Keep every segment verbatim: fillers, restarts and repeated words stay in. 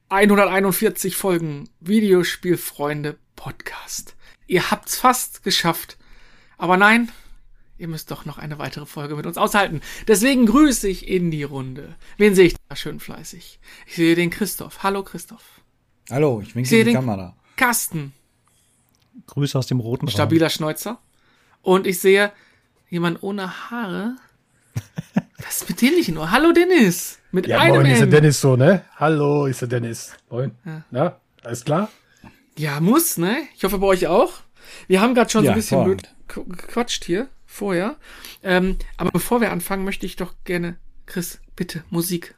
hunderteinundvierzig Folgen Videospielfreunde Podcast. Ihr habt's fast geschafft. Aber nein, ihr müsst doch noch eine weitere Folge mit uns aushalten. Deswegen grüße ich in die Runde. Wen sehe ich da schön fleißig? Ich sehe den Christoph. Hallo Christoph. Hallo, ich winke in die Kamera. Carsten. Grüße aus dem roten Raum. Stabiler Schnäuzer. Und ich sehe jemand ohne Haare. Was ist mit dem nicht nur? Hallo Dennis. Mit ja, einem moin, N. ist der Dennis so, ne? Hallo, ist der Dennis. Moin. Ja. Na, alles klar? Ja, muss, ne? Ich hoffe bei euch auch. Wir haben gerade schon ja, so ein bisschen vorhand. blöd gequatscht hier vorher. Ähm, aber bevor wir anfangen, möchte ich doch gerne, Chris, bitte, Musik.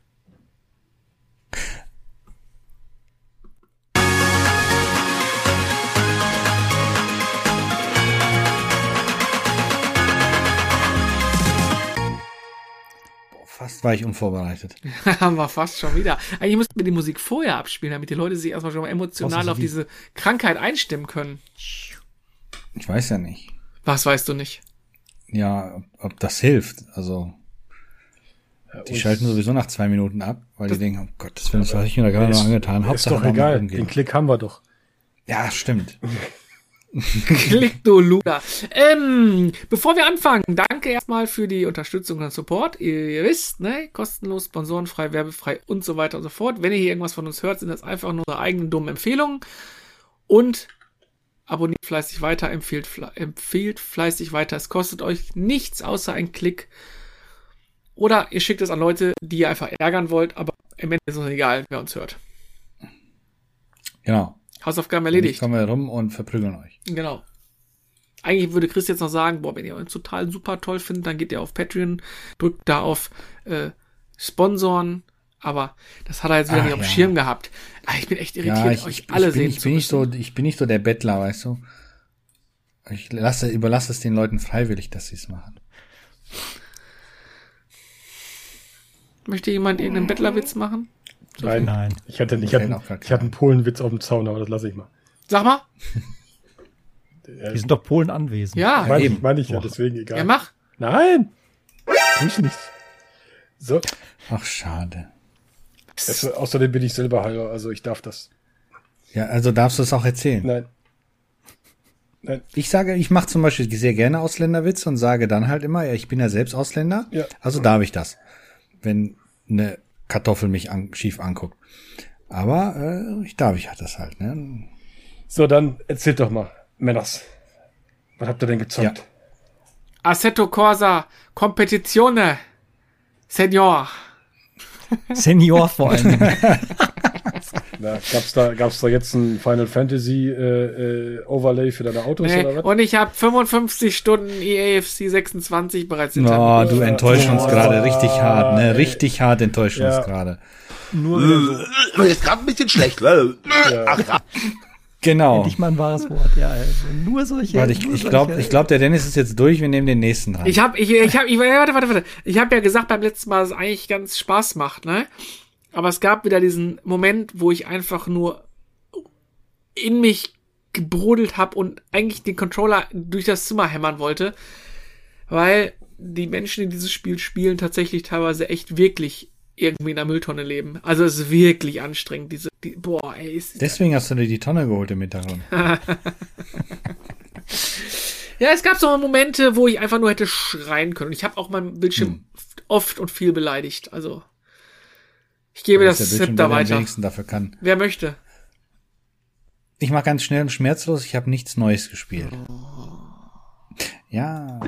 Fast war ich unvorbereitet. Haben wir fast schon wieder. Eigentlich müssten wir die Musik vorher abspielen, damit die Leute sich erstmal schon mal emotional auf diese Krankheit einstimmen können. Ich weiß ja nicht. Was weißt du nicht? Ja, ob, ob das hilft. Also, die ja, schalten sowieso nach zwei Minuten ab, weil die denken, oh Gott, das will was ich mir da gerade noch angetan. Hauptsache ist doch egal, den Klick haben wir doch. Ja, stimmt. Klick, du Luder. Ähm, bevor wir anfangen, danke erstmal für die Unterstützung und Support. Ihr, ihr wisst, ne, kostenlos, sponsorenfrei, werbefrei und so weiter und so fort. Wenn ihr hier irgendwas von uns hört, sind das einfach nur unsere eigenen dummen Empfehlungen. Und abonniert fleißig weiter, empfehlt, fle- empfehlt fleißig weiter. Es kostet euch nichts außer ein Klick. Oder ihr schickt es an Leute, die ihr einfach ärgern wollt, aber im Ende ist es egal, wer uns hört. Genau. Hausaufgaben erledigt. Jetzt kommen wir rum und verprügeln euch. Genau. Eigentlich würde Chris jetzt noch sagen, boah, wenn ihr uns total super toll findet, dann geht ihr auf Patreon, drückt da auf äh, Sponsoren, aber das hat er jetzt wieder Ach, nicht auf dem ja. Schirm gehabt. Ah, ich bin echt irritiert, Ja, ich, euch ich, alle ich bin, sehen ich zu bin nicht so, müssen. ich bin nicht so der Bettler, weißt du. Ich lasse, überlasse es den Leuten freiwillig, dass sie es machen. Möchte jemand irgendeinen Bettlerwitz machen? So Nein, nein. Ich hatte, ich hatte, ich hatte einen Polenwitz auf dem Zaun, aber das lasse ich mal. Sag mal. Die sind doch Polen anwesend. Ja. Meine ich, mein ich ja, deswegen egal. Ja, mach. Nein. Tu ich nicht. So. Ach, schade. Es, außerdem bin ich selber Heiler, also ich darf das. Ja, also darfst du es auch erzählen? Nein. Nein. Ich sage, ich mache zum Beispiel sehr gerne Ausländerwitze und sage dann halt immer, ja, ich bin ja selbst Ausländer, ja. Also darf ich das, wenn eine Kartoffel mich an, schief anguckt. Aber äh, ich darf ich halt das halt. Ne? So, dann erzählt doch mal, Männers. Was habt ihr denn gezockt? Ja. Assetto Corsa Competizione. Senior. Senior vor allem. Na, gab's da, gab's da jetzt ein Final Fantasy äh, äh, Overlay für deine Autos Nee, oder was? und ich habe fünfundfünfzig Stunden E A F C sechsundzwanzig bereits hinter Oh, mir. du enttäuschst uns Oh, gerade richtig hart, ne? ey. Richtig hart enttäuscht Ja. uns gerade. Nur wieder so. Ist gerade ein bisschen schlecht. Ach, Genau. Endlich mal ein wahres Wort. Ja, also nur solche. Warte, ich, nur ich glaube, solche- ich glaub, der Dennis ist jetzt durch, wir nehmen den nächsten dran. Ich habe, ich, ich habe, ich, warte, warte, warte. Ich habe ja gesagt beim letzten Mal, dass es eigentlich ganz Spaß macht, ne? Aber es gab wieder diesen Moment, wo ich einfach nur in mich gebrodelt habe und eigentlich den Controller durch das Zimmer hämmern wollte, weil die Menschen, die dieses Spiel spielen, tatsächlich teilweise echt wirklich irgendwie in der Mülltonne leben. Also es ist wirklich anstrengend, diese, die, boah, ey. Ist Deswegen hast du dir die Tonne geholt im Hintergrund. Ja, es gab so Momente, wo ich einfach nur hätte schreien können. Und ich habe auch meinen Bildschirm Hm. oft und viel beleidigt. Also ich gebe Dass das der Bildschirm, Zepter der am weiter. wenigsten dafür kann. Wer möchte? Ich mache ganz schnell und schmerzlos, ich habe nichts Neues gespielt. Ja.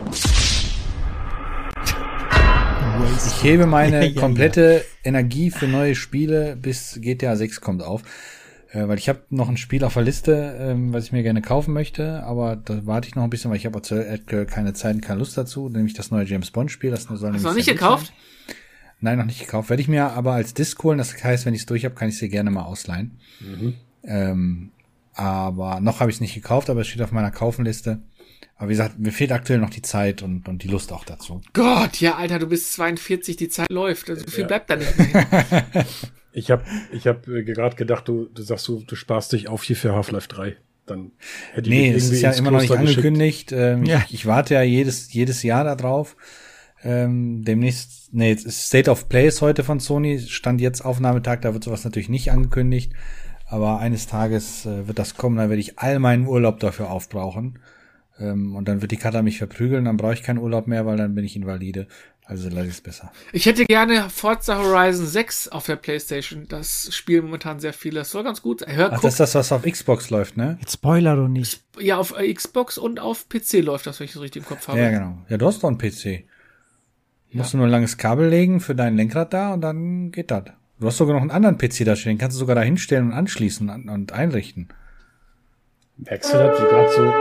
Ich hebe meine Ja, ja, komplette Energie für neue Spiele bis G T A sechs kommt auf. Äh, weil ich habe noch ein Spiel auf der Liste, ähm, was ich mir gerne kaufen möchte, aber da warte ich noch ein bisschen, weil ich habe aktuell keine Zeit und keine Lust dazu, nämlich das neue James Bond Spiel. Das soll Hast du nämlich noch nicht sehr gut gekauft? sein. Nein, noch nicht gekauft. Werde ich mir aber als Disc holen, das heißt, wenn ich es durch habe, kann ich es dir gerne mal ausleihen. Mhm. Ähm, aber noch habe ich es nicht gekauft, aber es steht auf meiner Kaufenliste. Aber wie gesagt, mir fehlt aktuell noch die Zeit und, und die Lust auch dazu. Gott, ja, Alter, du bist zweiundvierzig, die Zeit läuft. Also viel Ja. bleibt da nicht mehr. Ich habe ich hab äh, gerade gedacht, du, du sagst du, du sparst dich auf hier für Half-Life drei. Dann hätte ich Nee, dich es irgendwie ist ja ins immer noch nicht Kloster geschickt. angekündigt. Ähm, Ja. ich, ich warte ja jedes, jedes Jahr da drauf. Ähm, demnächst, nee, jetzt ist State of Play ist heute von Sony, stand jetzt Aufnahmetag, da wird sowas natürlich nicht angekündigt, aber eines Tages äh, wird das kommen, dann werde ich all meinen Urlaub dafür aufbrauchen, ähm, und dann wird die Kata mich verprügeln, dann brauche ich keinen Urlaub mehr, weil dann bin ich Invalide, also lasse ich es besser. Ich hätte gerne Forza Horizon sechs auf der PlayStation, das spielen momentan sehr viele, das soll ganz gut sein. Hör, Ach, guck, das ist das, was auf Xbox läuft, ne? Jetzt Spoiler doch nicht. ja, auf äh, Xbox und auf P C läuft das, wenn ich das richtig im Kopf habe. Ja, genau. Ja, du hast doch einen P C. Musst du nur ein langes Kabel legen für dein Lenkrad da und dann geht das. Du hast sogar noch einen anderen P C da stehen, den kannst du sogar da hinstellen und anschließen und, und einrichten. Merkst du das, wie gerade so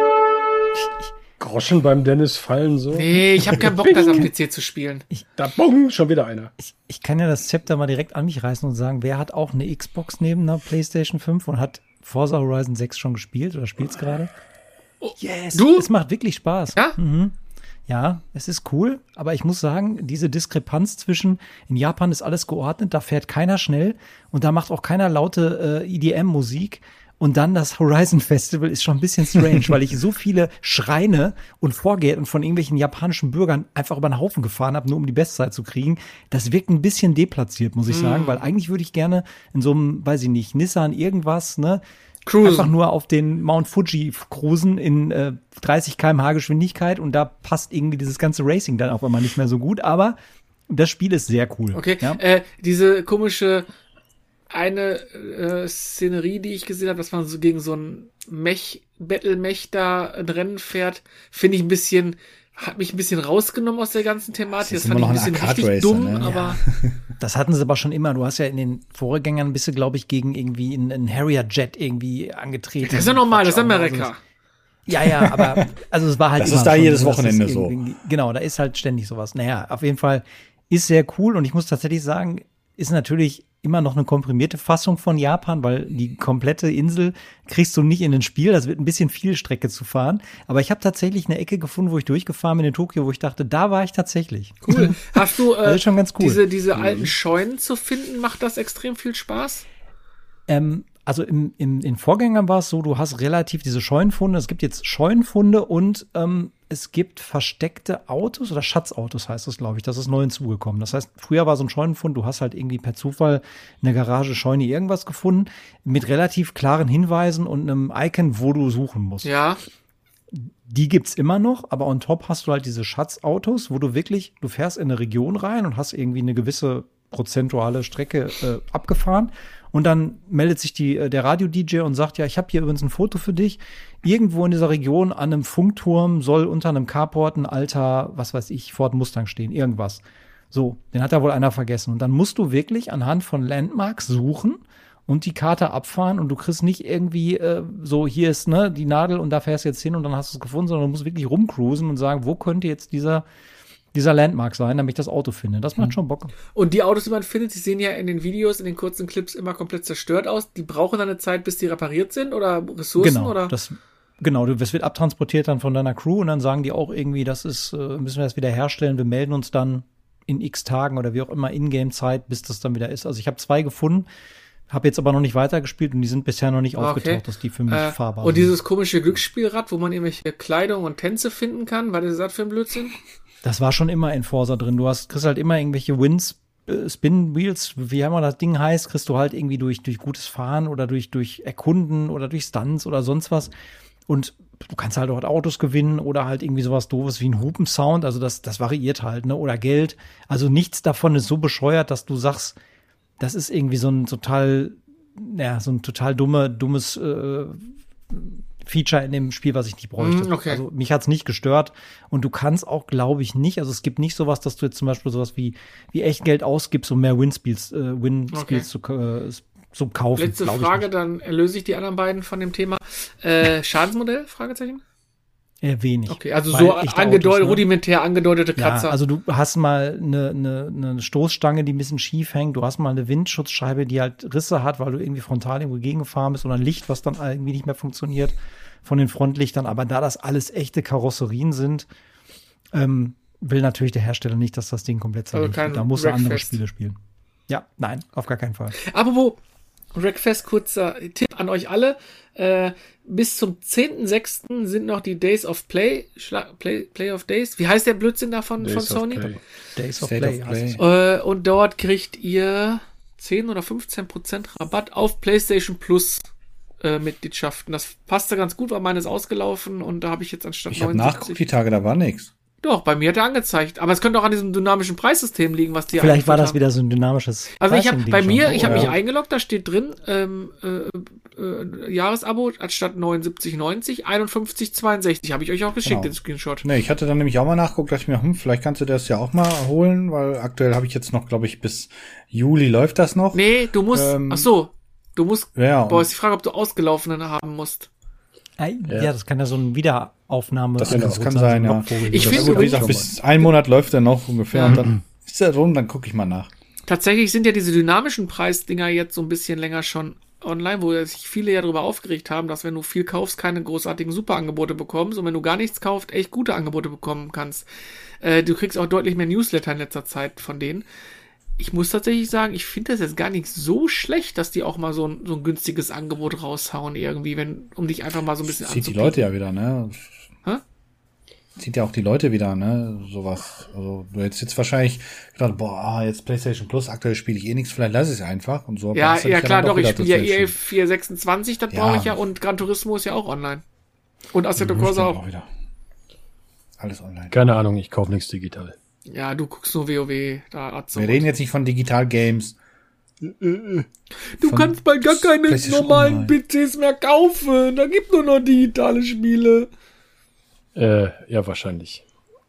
Groschen beim Dennis fallen so? Nee, ich habe keinen Bock, das am P C zu spielen. Da bong, schon wieder einer. Ich, ich kann ja das Zepter mal direkt an mich reißen und sagen, wer hat auch eine Xbox neben einer PlayStation fünf und hat Forza Horizon sechs schon gespielt oder spielt's gerade? Yes. Du? Es macht wirklich Spaß. Ja? Mhm. Ja, es ist cool, aber ich muss sagen, diese Diskrepanz zwischen, in Japan ist alles geordnet, da fährt keiner schnell und da macht auch keiner laute äh, E D M-Musik. Und dann das Horizon Festival ist schon ein bisschen strange, weil ich so viele Schreine und Vorgärten von irgendwelchen japanischen Bürgern einfach über den Haufen gefahren habe, nur um die Bestzeit zu kriegen. Das wirkt ein bisschen deplatziert, muss ich sagen, weil eigentlich würde ich gerne in so einem, weiß ich nicht, Nissan irgendwas, ne, Cruisen. einfach nur auf den Mount Fuji cruisen in äh, dreißig Kilometer pro Stunde Geschwindigkeit und da passt irgendwie dieses ganze Racing dann auf einmal nicht mehr so gut, aber das Spiel ist sehr cool. Okay, Ja? äh, diese komische eine äh, Szenerie, die ich gesehen habe, dass man so gegen so ein Mech, Battle-Mech da ein Rennen fährt, finde ich ein bisschen, hat mich ein bisschen rausgenommen aus der ganzen Thematik. Das, Das ist fand ich immer ein noch ein bisschen richtig Arcade-Racer, dumm, ne? aber Das hatten sie aber schon immer. Du hast ja in den Vorgängern bist du, glaube ich, gegen irgendwie einen, einen Harrier-Jet irgendwie angetreten. das ist ja normal, das ist Also Amerika. Ja, ja, aber also es war halt Das immer ist da schon jedes so, dass Wochenende es so. irgendwie- Genau, da ist halt ständig sowas. Naja, auf jeden Fall ist sehr cool und ich muss tatsächlich sagen, ist natürlich immer noch eine komprimierte Fassung von Japan, weil die komplette Insel kriegst du nicht in ein Spiel. Das wird ein bisschen viel Strecke zu fahren. Aber ich habe tatsächlich eine Ecke gefunden, wo ich durchgefahren bin in Tokio, wo ich dachte, da war ich tatsächlich. Cool. Hast du Das äh, ist schon ganz cool. diese, diese alten Scheunen zu finden? Macht das extrem viel Spaß? Ähm, also im, im, in Vorgängern war es so, du hast relativ diese Scheunenfunde. Es gibt jetzt Scheunenfunde und ähm, es gibt versteckte Autos oder Schatzautos heißt das, glaube ich. Das ist neu hinzugekommen. Das heißt, früher war so ein Scheunenfund, du hast halt irgendwie per Zufall in der Garage, Scheune irgendwas gefunden mit relativ klaren Hinweisen und einem Icon, wo du suchen musst. Ja. Die gibt's immer noch, aber on top hast du halt diese Schatzautos, wo du wirklich, du fährst in eine Region rein und hast irgendwie eine gewisse prozentuale Strecke äh, abgefahren und dann meldet sich die, äh, der Radio-D J und sagt, ja, ich habe hier übrigens ein Foto für dich. Irgendwo in dieser Region an einem Funkturm soll unter einem Carport ein alter, was weiß ich, Ford Mustang stehen, irgendwas. So, den hat da wohl einer vergessen. Und dann musst du wirklich anhand von Landmarks suchen und die Karte abfahren und du kriegst nicht irgendwie äh, so, hier ist ne die Nadel und da fährst du jetzt hin und dann hast du es gefunden, sondern du musst wirklich rumcruisen und sagen, wo könnte jetzt dieser dieser Landmark sein, damit ich das Auto finde. Das macht schon Bock. Und die Autos, die man findet, die sehen ja in den Videos, in den kurzen Clips immer komplett zerstört aus. Die brauchen dann eine Zeit, bis die repariert sind oder Ressourcen Genau, oder? das genau, du- das wird abtransportiert dann von deiner Crew und dann sagen die auch irgendwie, das ist, äh, müssen wir das wieder herstellen, wir melden uns dann in x Tagen oder wie auch immer Ingame-Zeit, bis das dann wieder ist. Also ich habe zwei gefunden, habe jetzt aber noch nicht weitergespielt und die sind bisher noch nicht Ah, aufgetaucht, okay. dass die für mich Äh, fahrbar und sind. dieses komische Glücksspielrad, wo man irgendwelche Kleidung und Tänze finden kann, was ist das für ein Blödsinn? Das war schon immer in Forza drin. Du hast, kriegst halt immer irgendwelche Wins, äh, Spin Wheels, wie immer das Ding heißt, kriegst du halt irgendwie durch, durch gutes Fahren oder durch, durch Erkunden oder durch Stunts oder sonst was. Und du kannst halt auch Autos gewinnen oder halt irgendwie sowas Doofes wie ein Hupensound. Also das, das variiert halt, ne? Oder Geld. Also nichts davon ist so bescheuert, dass du sagst, das ist irgendwie so ein total, ja, so ein total dumme, dummes äh, Feature in dem Spiel, was ich nicht bräuchte. Mm, okay. Also mich hat's nicht gestört und du kannst auch, glaube ich, nicht, also es gibt nicht sowas, dass du jetzt zum Beispiel sowas wie, wie echt Geld ausgibst, um mehr Win-Spiels äh, Win Okay. zu, äh, zu kaufen. Letzte glaub ich Frage, nicht. dann erlöse ich die anderen beiden von dem Thema. Äh, Schadensmodell? Fragezeichen? Eher wenig. Okay, also Weil so echte angedeutet, Autos, ne? rudimentär angedeutete Kratzer. Ja, also du hast mal eine, eine, eine Stoßstange, die ein bisschen schief hängt. Du hast mal eine Windschutzscheibe, die halt Risse hat, weil du irgendwie frontal irgendwo gegengefahren bist oder ein Licht, was dann irgendwie nicht mehr funktioniert von den Frontlichtern. Aber da das alles echte Karosserien sind, ähm, will natürlich der Hersteller nicht, dass das Ding komplett Also zerlegt kein wird. Da muss er andere Wreckfest. Spiele spielen. Ja, nein, auf gar keinen Fall. Apropos Wreckfest, kurzer Tipp an euch alle. Äh, bis zum zehnten sechsten sind noch die Days of Play, Schla- Play, Play of Days. Wie heißt der Blödsinn da von, von Sony? Days of State Play. of Play. Äh, und dort kriegt ihr zehn oder fünfzehn Prozent Rabatt auf PlayStation Plus äh, Mitgliedschaften. Das passte ganz gut, weil meine ist ausgelaufen und da habe ich jetzt anstatt Ich habe nachgeguckt, die Tage, da war nix. Doch, bei mir hat er angezeigt. Aber es könnte auch an diesem dynamischen Preissystem liegen, was die Vielleicht war eingeführt das haben. wieder so ein dynamisches. Also ich habe Pricing-Ding bei schon. mir, Oh, ich habe ja. mich eingeloggt, da steht drin, ähm, äh, äh, Jahresabo anstatt neunundsiebzig neunzig, einundfünfzig zweiundsechzig. Habe ich euch auch geschickt, Genau. den Screenshot. Ne, ich hatte dann nämlich auch mal nachgeguckt, dachte ich mir, hm, vielleicht kannst du das ja auch mal holen, weil aktuell habe ich jetzt noch, glaube ich, bis Juli läuft das noch. Nee, du musst, Ähm, ach so, du musst, Ja, boah, und- ist die Frage, ob du ausgelaufenen haben musst. Ja, ja, das kann ja so eine Wiederaufnahme Das, sein. das kann sein, ja. Ich Das- finde wie gesagt, bis ein Monat läuft er noch ungefähr Ja. und dann ist er rum, dann gucke ich mal nach. Tatsächlich sind ja diese dynamischen Preisdinger jetzt so ein bisschen länger schon online, wo sich viele ja darüber aufgeregt haben, dass wenn du viel kaufst, keine großartigen Superangebote bekommst und wenn du gar nichts kaufst, echt gute Angebote bekommen kannst. Äh, du kriegst auch deutlich mehr Newsletter in letzter Zeit von denen. Ich muss tatsächlich sagen, ich finde das jetzt gar nicht so schlecht, dass die auch mal so ein, so ein günstiges Angebot raushauen irgendwie, wenn, um dich einfach mal so ein bisschen Zieht die anzupieken. Leute ja wieder, ne? Hä? Zieht ja auch die Leute wieder, ne? Sowas. Also du hättest jetzt wahrscheinlich gedacht, boah, ah, jetzt PlayStation Plus, aktuell spiele ich eh nichts, vielleicht lass ich es einfach und so. Ja, hast du dich ja klar, dann doch, ich wieder spiele ja dazu E A entschieden. vier sechsundzwanzig, das Ja. brauche ich ja, und Gran Turismo ist ja auch online. Und Assetto Mhm, Corsa stimmt auch. wieder. Alles online. Keine Ahnung, ich kaufe nichts digital. Ja, du guckst nur WoW, da Atze. Wir reden jetzt nicht von Digital Games. Du von kannst bald gar keine PlayStation normalen Online. P Cs mehr kaufen. Da gibt nur noch digitale Spiele. Äh, ja, wahrscheinlich.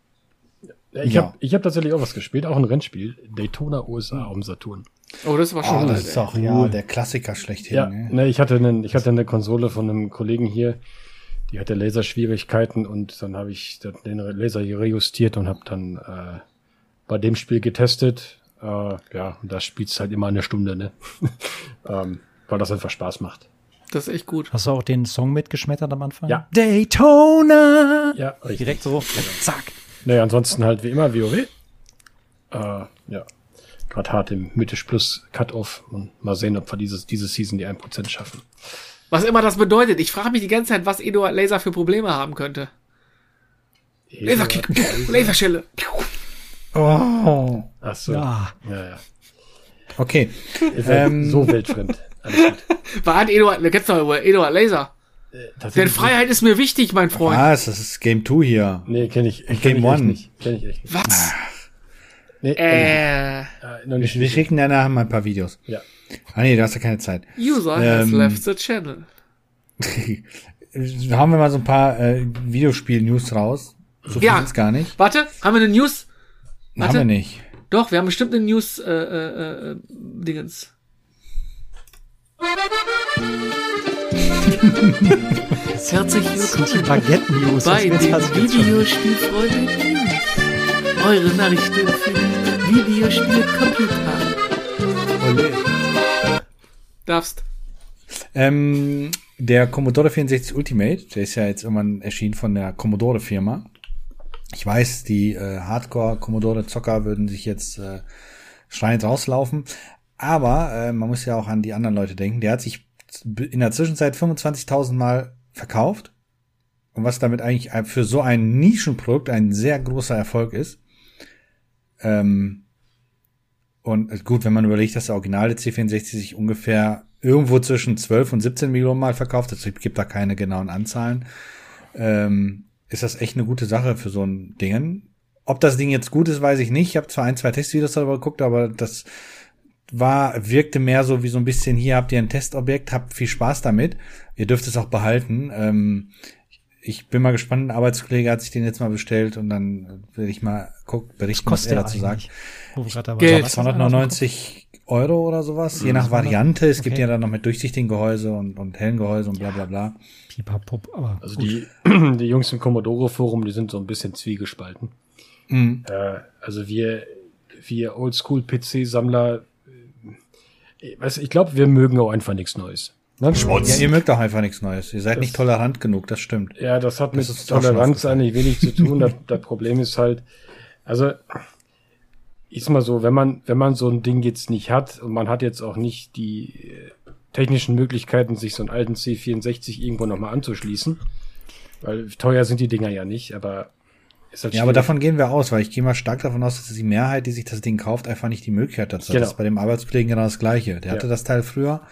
Ich Ja. habe ich hab tatsächlich auch was gespielt, auch ein Rennspiel. Daytona U S A auf dem Saturn. Oh, das war schon Oh, alt, das ist ey. auch, ja, der Klassiker schlechthin. Ja, Ne? ne, ich hatte einen, ich hatte eine Konsole von einem Kollegen hier, die hatte Laserschwierigkeiten und dann habe ich den Laser hier rejustiert und habe dann äh, bei dem Spiel getestet. Äh, ja, und da spielt's halt immer eine Stunde, ne? ähm, weil das einfach Spaß macht. Das ist echt gut. Hast du auch den Song mitgeschmettert am Anfang? Ja. Daytona! Ja, richtig. Direkt so, zack. Ne, ansonsten halt wie immer WoW. Äh, ja, gerade hart im Mythisch Plus Cut-Off und mal sehen, ob wir dieses, diese Season die ein Prozent schaffen. Was immer das bedeutet. Ich frage mich die ganze Zeit, was Eduard Laser für Probleme haben könnte. Laserkick, Laserschelle. Oh. Ach so. Ja. Ja, ja. Okay. Ist halt Ähm, so weltfremd. Alles gut. War hat Eduard, du kennst doch über Eduard Laser. Denn Tatsächlich Freiheit ist mir wichtig, mein Freund. Was? Das ist Game zwei hier. Nee, kenne ich, kenn Game ich echt One. nicht. Kenn ich echt nicht. Was? Nee, Äh, äh, noch Wir, nicht. wir schicken dir nachher mal ein paar Videos. Ja. Ah nee, da hast du keine Zeit. User has Ähm, left the channel. Haben wir mal so ein paar äh, Videospiel-News raus. So viel Ja. sind's gar nicht. Warte, haben wir eine News? Haben Warte. wir nicht. Doch, wir haben bestimmt eine News, äh, äh, äh, Dingens. Herzlich willkommen Baguette-News. bei was den willst du jetzt schon? Videospielfreunde News. Eure Nachrichten für Videospiel-Computer. Darfst. Ähm, der Commodore vierundsechzig Ultimate, der ist ja jetzt irgendwann erschienen von der Commodore-Firma. Ich weiß, die äh, Hardcore-Commodore-Zocker würden sich jetzt äh, schreiend rauslaufen. Aber äh, man muss ja auch an die anderen Leute denken. Der hat sich in der Zwischenzeit fünfundzwanzigtausend Mal verkauft. Und was damit eigentlich für so ein Nischenprodukt ein sehr großer Erfolg ist. Ähm, und gut, wenn man überlegt, dass der originale C vierundsechzig sich ungefähr irgendwo zwischen zwölf und siebzehn Millionen Mal verkauft, es gibt da keine genauen Anzahlen, ähm, ist das echt eine gute Sache für so ein Ding. Ob das Ding jetzt gut ist, weiß ich nicht. Ich habe zwar ein, zwei Testvideos darüber geguckt, aber das war, wirkte mehr so wie so ein bisschen, hier habt ihr ein Testobjekt, habt viel Spaß damit. Ihr dürft es auch behalten. Ähm, ich bin mal gespannt, ein Arbeitskollege hat sich den jetzt mal bestellt und dann will ich mal gucken, berichten, was, was er dazu sagt. Wo wir grad dabei Geld. waren. zweihundertneunzig Euro oder sowas, je nach Variante. Es gibt Okay. ja dann noch mit durchsichtigen Gehäuse und, und hellen Gehäuse und bla bla bla. Pipapup, aber Also gut. die, die Jungs im Commodore-Forum, die sind so ein bisschen zwiegespalten. Mhm. Äh, also wir, wir Oldschool-P C-Sammler, äh, weiß, ich glaube, wir mögen auch einfach nichts Neues. Ne? Ja, ihr mögt doch einfach nichts Neues. Ihr seid Das- nicht tolerant genug, das stimmt. Ja, das hat Das mit ist auch schon Toleranz aufgefallen. eigentlich wenig zu tun. Das, das Problem ist halt, also ist mal so, wenn man wenn man so ein Ding jetzt nicht hat und man hat jetzt auch nicht die technischen Möglichkeiten, sich so einen alten C vierundsechzig irgendwo nochmal anzuschließen. Weil teuer sind die Dinger ja nicht, aber ist halt ja, aber davon gehen wir aus, weil ich gehe mal stark davon aus, dass die Mehrheit, die sich das Ding kauft, einfach nicht die Möglichkeit dazu hat. Genau. Das ist bei dem Arbeitskollegen genau das Gleiche. Der Ja. hatte das Teil früher,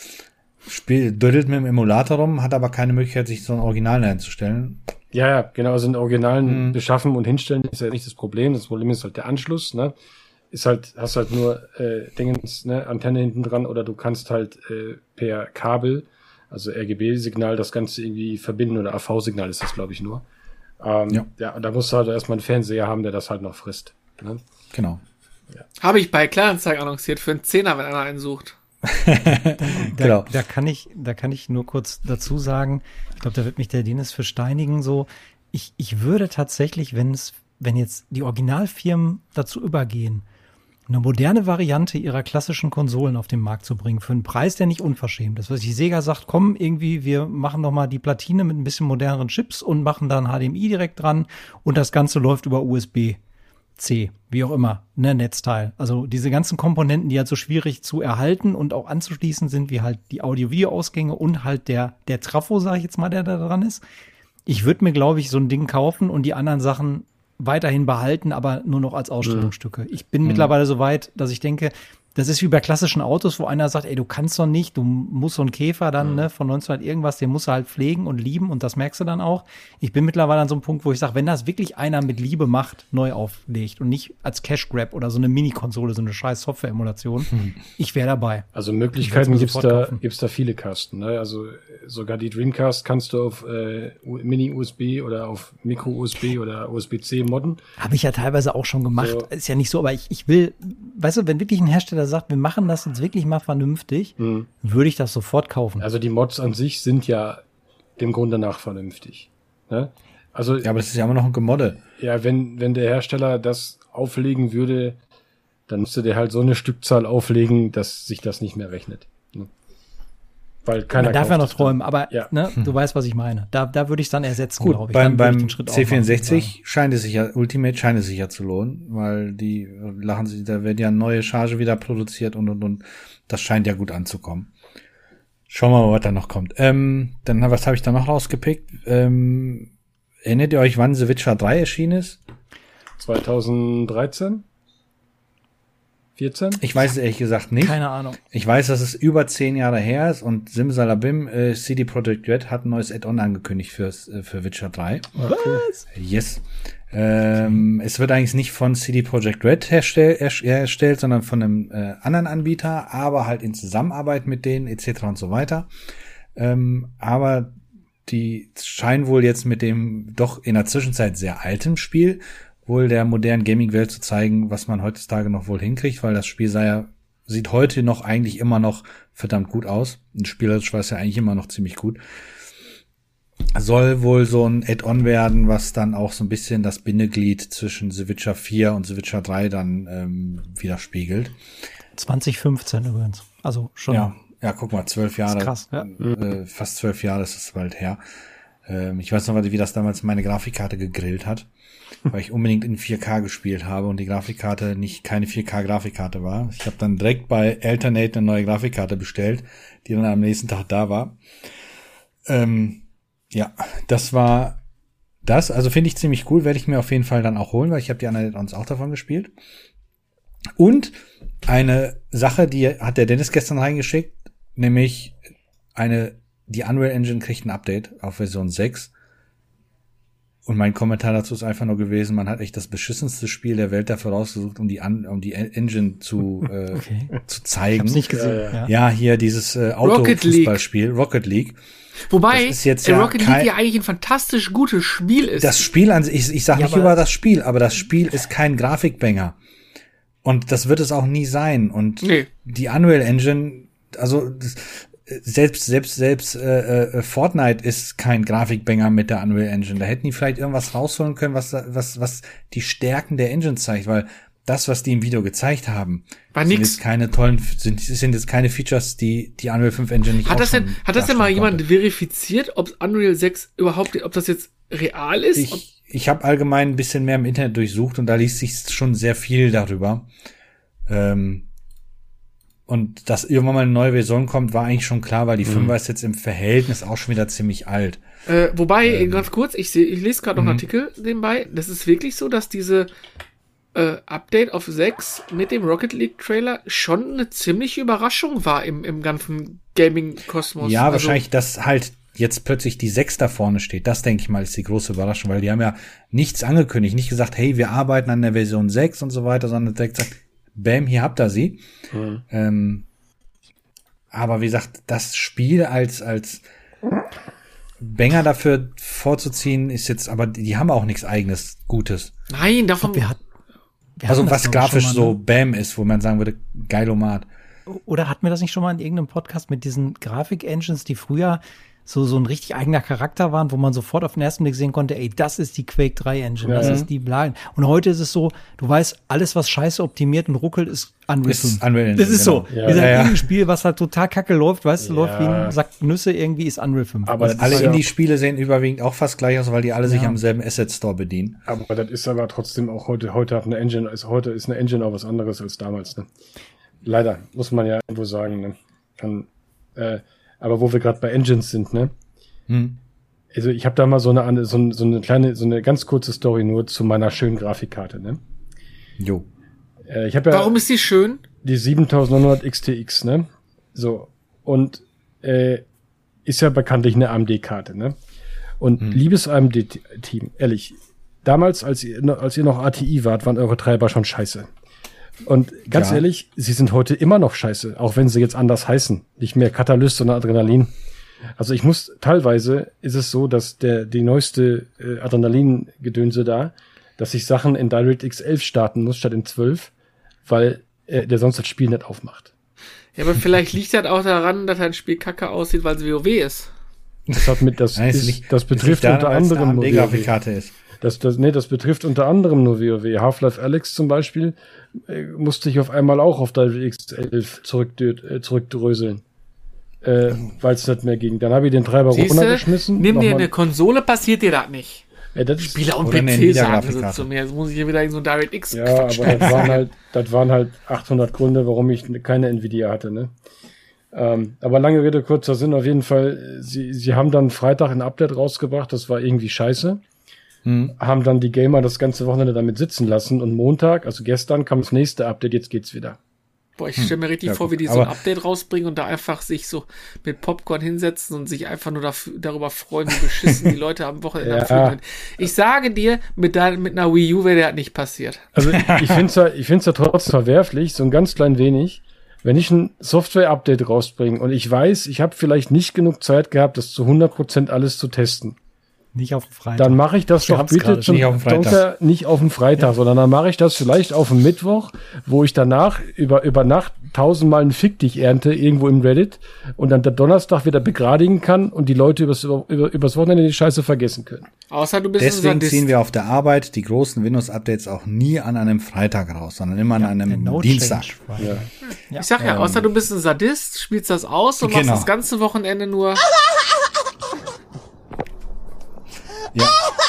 spielt, dödelt mit dem Emulator rum, hat aber keine Möglichkeit, sich so ein Original einzustellen. Ja, ja, genau, also einen Originalen Mhm. beschaffen und hinstellen ist ja nicht das Problem. Das Problem ist halt der Anschluss, ne? Ist halt, hast halt nur äh, Dingens, ne, Antenne hinten dran oder du kannst halt äh, per Kabel, also R G B-Signal, das Ganze irgendwie verbinden oder A V-Signal ist das, glaube ich, nur. Ähm, Ja. ja, und da musst du halt erstmal einen Fernseher haben, der das halt noch frisst. Ne? Genau. Habe ich bei Kleinanzeigen annonciert für einen Zehner, wenn einer einen sucht. Da, Genau. da kann ich, da kann ich nur kurz dazu sagen, ich glaube, da wird mich der Dennis für steinigen so. Ich, ich würde tatsächlich, wenn es, wenn jetzt die Originalfirmen dazu übergehen, eine moderne Variante ihrer klassischen Konsolen auf den Markt zu bringen, für einen Preis, der nicht unverschämt ist. Was die Sega sagt, komm, irgendwie, wir machen noch mal die Platine mit ein bisschen moderneren Chips und machen dann H D M I direkt dran und das Ganze läuft über U S B C, wie auch immer, ne, Netzteil. Also diese ganzen Komponenten, die halt so schwierig zu erhalten und auch anzuschließen sind, wie halt die Audio-Video-Ausgänge und halt der, der Trafo, sage ich jetzt mal, der da dran ist. Ich würde mir, glaube ich, so ein Ding kaufen und die anderen Sachen weiterhin behalten, aber nur noch als Ausstellungsstücke. Ich bin mhm. mittlerweile so weit, dass ich denke, das ist wie bei klassischen Autos, wo einer sagt, ey, du kannst doch nicht, du musst so einen Käfer dann, mhm. ne, von neunzehnhundert irgendwas, den musst du halt pflegen und lieben und das merkst du dann auch. Ich bin mittlerweile an so einem Punkt, wo ich sage, wenn das wirklich einer mit Liebe macht, neu auflegt und nicht als Cash Grab oder so eine Mini-Konsole, so eine scheiß Software-Emulation, mhm. ich wäre dabei. Also Möglichkeiten gibt's da, gibt's da viele Kasten, ne? Also sogar die Dreamcast kannst du auf äh, Mini-U S B oder auf Micro-U S B oder U S B C modden. Habe ich ja teilweise auch schon gemacht. So. Ist ja nicht so, aber ich, ich will, weißt du, wenn wirklich ein Hersteller sagt, wir machen das jetzt wirklich mal vernünftig, mhm. würde ich das sofort kaufen. Also die Mods an sich sind ja dem Grunde nach vernünftig. Ne? Also, ja, aber es ist ja immer noch ein Gemodde. Ja, wenn, wenn der Hersteller das auflegen würde, dann müsste der halt so eine Stückzahl auflegen, dass sich das nicht mehr rechnet. Ne? Weil keiner Man darf ja noch das träumen, dann. aber Ja. ne, du weißt, was ich meine. Da, da würde ich es dann ersetzen, Gut, glaube ich. beim, Dann würde ich beim den Schritt C auch vierundsechzig machen, scheint es sich ja, Ultimate scheint es sich ja zu lohnen, weil die äh, lachen sich, da werden ja neue Charge wieder produziert und, und, und. Das scheint ja gut anzukommen. Schauen wir mal, was da noch kommt. Ähm, dann, was habe ich da noch rausgepickt? Ähm, erinnert ihr euch, wann The Witcher drei erschienen ist? zwanzig dreizehn? vierzehn? Ich weiß es ehrlich gesagt nicht. Keine Ahnung. Ich weiß, dass es über zehn Jahre her ist und Simsalabim, äh, C D Projekt Red hat ein neues Add-on angekündigt fürs, äh, für Witcher drei. Was? Yes. Ähm, es wird eigentlich nicht von C D Projekt Red herstell, hergestellt, sondern von einem äh, anderen Anbieter, aber halt in Zusammenarbeit mit denen et cetera und so weiter. Ähm, aber die scheinen wohl jetzt mit dem doch in der Zwischenzeit sehr alten Spiel wohl der modernen Gaming-Welt zu zeigen, was man heutzutage noch wohl hinkriegt, weil das Spiel sei ja, sieht heute noch eigentlich immer noch verdammt gut aus. Ein spielerisch war es ja eigentlich immer noch ziemlich gut. Soll wohl so ein Add-on werden, was dann auch so ein bisschen das Bindeglied zwischen The Witcher vier und The Witcher drei dann ähm, widerspiegelt. zwanzig fünfzehn übrigens. Also schon. Ja, ja, guck mal, zwölf Jahre. Ist krass, ja. Äh, fast zwölf Jahre ist es bald her. Ähm, ich weiß noch, wie das damals meine Grafikkarte gegrillt hat, weil ich unbedingt in vier K gespielt habe und die Grafikkarte nicht keine vier K Grafikkarte war. Ich habe dann direkt bei Alternate eine neue Grafikkarte bestellt, die dann am nächsten Tag da war. Ähm, ja, das war das. Also finde ich ziemlich cool, werde ich mir auf jeden Fall dann auch holen, weil ich habe die anderen uns auch davon gespielt. Und eine Sache, die hat der Dennis gestern reingeschickt, nämlich eine, die Unreal Engine kriegt ein Update auf Version sechs. Und mein Kommentar dazu ist einfach nur gewesen, man hat echt das beschissenste Spiel der Welt dafür rausgesucht, um die, An um die Engine zu, äh, Okay. zu zeigen. Ich hab's nicht gesehen. Ja, Ja, Ja, hier dieses äh, Rocket League. Auto-Fußballspiel, Rocket League. Wobei Das ist jetzt äh, ja Rocket kein- League ja eigentlich ein fantastisch gutes Spiel ist. Das Spiel an sich, ich, ich sag Ja, nicht aber- über das Spiel, aber das Spiel ist kein Grafikbanger. Und das wird es auch nie sein. Und Nee. die Unreal Engine, also das, selbst selbst selbst äh, äh, Fortnite ist kein Grafikbanger mit der Unreal Engine. Da hätten die vielleicht irgendwas rausholen können, was was was die Stärken der Engine zeigt, weil das, was die im Video gezeigt haben, War sind nix. jetzt keine tollen, sind sind jetzt keine Features, die die Unreal fünf Engine nicht Hat auch das denn, schon hat das denn mal darstellen jemand konnte. verifiziert, ob Unreal sechs überhaupt, ob das jetzt real ist? Ob, Ich, ich habe allgemein ein bisschen mehr im Internet durchsucht und da liest sich schon sehr viel darüber. Ähm, Und dass irgendwann mal eine neue Version kommt, war eigentlich schon klar, weil die fünfer ist jetzt im Verhältnis auch schon wieder ziemlich alt. Äh, wobei, ähm. ganz kurz, ich sehe, ich lese gerade noch einen Artikel nebenbei. Das ist wirklich so, dass diese äh, Update auf sechs mit dem Rocket League Trailer schon eine ziemliche Überraschung war im, im ganzen Gaming-Kosmos. Ja, also, wahrscheinlich, dass halt jetzt plötzlich die sechs da vorne steht. Das, denke ich mal, ist die große Überraschung, weil die haben ja nichts angekündigt, nicht gesagt, hey, wir arbeiten an der Version sechs und so weiter, sondern direkt gesagt, bam, hier habt ihr sie. Mhm. Ähm, aber wie gesagt, das Spiel als als Banger dafür vorzuziehen, ist jetzt, aber die, die haben auch nichts eigenes Gutes. Nein, davon. Wir hat, wir also was grafisch mal, so ne? Bam ist, wo man sagen würde, geilomat. Oder hatten wir das nicht schon mal in irgendeinem Podcast mit diesen Grafik-Engines, die früher so so ein richtig eigener Charakter waren, wo man sofort auf den ersten Blick sehen konnte, ey, das ist die Quake drei Engine, ja, das ja. ist die Blind. Und heute ist es so, du weißt, alles, was scheiße optimiert und ruckelt, ist Unreal Ist fünf. Unreal Engine, Das ist genau. so. Ja. Dieser Ja, ja. Spiel, was halt total kacke läuft, weißt du, Ja. läuft wie ein Sack Nüsse irgendwie, ist Unreal fünf. Aber das das Alle ist ja- Indie-Spiele sehen überwiegend auch fast gleich aus, weil die alle sich Ja. am selben Asset Store bedienen. Aber das ist aber trotzdem auch heute, heute hat eine Engine, ist heute ist eine Engine auch was anderes als damals, ne? Leider, muss man ja irgendwo sagen, ne? Kann, äh, aber wo wir gerade bei Engines sind, ne? Hm. Also ich habe da mal so eine, so, eine- so eine kleine, so eine ganz kurze Story nur zu meiner schönen Grafikkarte, ne? Jo. Äh, ich habe ja Warum ist die schön? die siebentausendneunhundert X T X, ne? So. Und äh, ist ja bekanntlich eine A M D-Karte, ne? Und Hm. liebes A M D-Team, ehrlich, damals, als ihr, noch- als ihr noch A T I wart, waren eure Treiber schon scheiße. Und ganz Ja. ehrlich, sie sind heute immer noch scheiße, auch wenn sie jetzt anders heißen. Nicht mehr Katalyst, sondern Adrenalin. Also ich muss, teilweise ist es so, dass der die neueste äh, Adrenalin-Gedönse da, dass ich Sachen in DirectX elf starten muss, statt in zwölf, weil äh, der sonst das Spiel nicht aufmacht. Ja, aber vielleicht liegt das auch daran, dass ein Spiel kacke aussieht, weil es WoW ist. Das hat mit, das, Nein, es ist, liegt- das es betrifft liegt daran, unter weil es eine anderem nur WoW. A M D-Grafikkarte ist. Das, das, nee, das betrifft unter anderem nur WoW. Half-Life Alyx zum Beispiel äh, musste ich auf einmal auch auf DirectX elf zurück, äh, zurückdröseln. Äh, weil es nicht mehr ging. Dann habe ich den Treiber Siehste, runtergeschmissen. nimm dir nochmal- eine Konsole, passiert dir das nicht. Ey, das ist, Spieler und Oder eine P C sagen Nvidia-Grafikkarte. sie zu mir. Jetzt muss ich hier wieder in so ein DirectX ja, aber das waren halt, das waren halt achthundert Gründe, warum ich keine Nvidia hatte, ne? Ähm, aber lange Rede, kurzer Sinn, auf jeden Fall, sie, sie haben dann Freitag ein Update rausgebracht, das war irgendwie scheiße. Hm. Haben dann die Gamer das ganze Wochenende damit sitzen lassen und Montag, also gestern, kam das nächste Update, jetzt geht's wieder. Boah, ich stelle mir richtig Ja, vor, gut. wie die so ein Aber- Update rausbringen und da einfach sich so mit Popcorn hinsetzen und sich einfach nur dafür, darüber freuen, wie beschissen die Leute am Wochenende Ja. am Film sind. Ich sage dir, mit, dein, mit einer Wii U wäre das nicht passiert. Also ich finde es ja, ich find's ja trotzdem verwerflich, so ein ganz klein wenig, wenn ich ein Software-Update rausbringe und ich weiß, ich habe vielleicht nicht genug Zeit gehabt, das zu hundert Prozent alles zu testen, Nicht auf dem Freitag. dann mache ich das Wir doch haben's bitte gerade zum nicht auf dem Freitag. Donker, nicht auf dem Freitag, sondern dann mache ich das vielleicht auf dem Mittwoch, wo ich danach über, über Nacht tausendmal einen Fick dich ernte, irgendwo im Reddit und dann der Donnerstag wieder begradigen kann und die Leute übers, über, übers Wochenende die Scheiße vergessen können. Außer du bist Deswegen ein Sadist. ziehen wir auf der Arbeit die großen Windows-Updates auch nie an einem Freitag raus, sondern immer an Der einem No Dienstag. Change Friday. Ja. Ich sag ja, außer du bist ein Sadist, spielst das aus und machst Genau. das ganze Wochenende nur. Ja.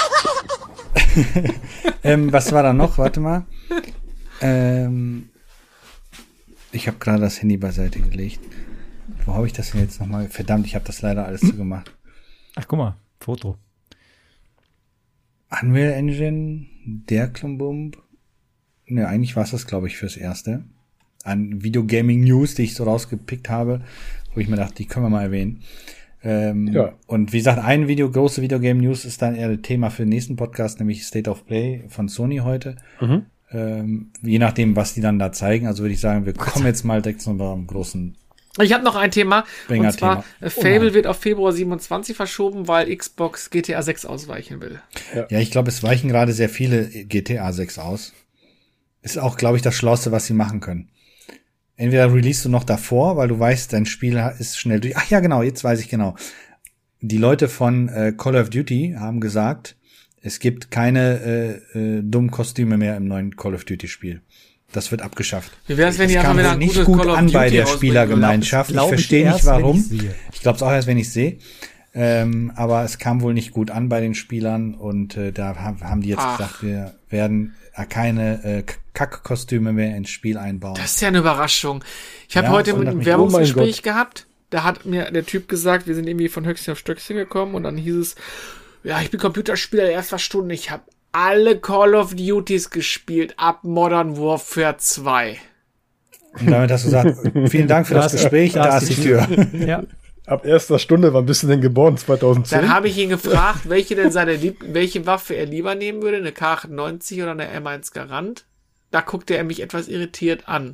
ähm, was war da noch? Warte mal. Ähm, ich habe gerade das Handy beiseite gelegt. Wo habe ich das denn jetzt nochmal? Verdammt, ich habe das leider alles zugemacht. Ach, guck mal, Foto. Unreal Engine, der Klumbump. Ne, eigentlich war es das, glaube ich, fürs Erste. An Videogaming News, die ich so rausgepickt habe, wo ich mir dachte, die können wir mal erwähnen. Ähm, Ja. Und wie gesagt, ein Video, große Videogame News ist dann eher das Thema für den nächsten Podcast, nämlich State of Play von Sony heute. Mhm. Ähm, je nachdem, was die dann da zeigen. Also würde ich sagen, wir kommen jetzt mal direkt zu unserem großen. Ich habe noch ein Thema. Bringer Und zwar, Thema. äh, Fable Oh wird auf Februar siebenundzwanzig verschoben, weil Xbox G T A sechs ausweichen will. Ja, ich glaube, es weichen gerade sehr viele G T A sechs aus. Ist auch, glaube ich, das Schlauste, was sie machen können. Entweder release du noch davor, weil du weißt, dein Spiel ist schnell durch. Ach ja, genau, jetzt weiß ich genau. Die Leute von äh, Call of Duty haben gesagt, es gibt keine äh, äh, dummen Kostüme mehr im neuen Call of Duty Spiel. Das wird abgeschafft. Wie wär's, wenn die das einfach kam wieder wohl ein nicht gutes gut Call of an bei Duty der rausbringen Spielergemeinschaft. würden? Ich Glaub ich verstehe nicht, erst, wenn warum. ich sehe. Ich glaube es auch erst, wenn ich sehe. Ähm, aber es kam wohl nicht gut an bei den Spielern und äh, da haben, haben die jetzt Ach. gesagt, wir werden äh, keine äh, Kackkostüme mehr ins Spiel einbauen. Das ist ja eine Überraschung. Ich habe Ja, heute wundert ein mich. Werbungsgespräch Oh mein Gott. gehabt. Da hat mir der Typ gesagt, wir sind irgendwie von Höchstchen auf Stöckchen gekommen und dann hieß es, ja, ich bin Computerspieler der erster Stunde. Ich habe alle Call of Duties gespielt ab Modern Warfare zwei. Und damit hast du gesagt, vielen Dank für das Gespräch, da ist die Tür. Ja. Ab erster Stunde, wann bist du denn geboren? zweitausendzehn? Dann habe ich ihn gefragt, welche denn seine Lieb welche Waffe er lieber nehmen würde, eine K achtundneunzig oder eine M eins Garand. Da guckte er mich etwas irritiert an.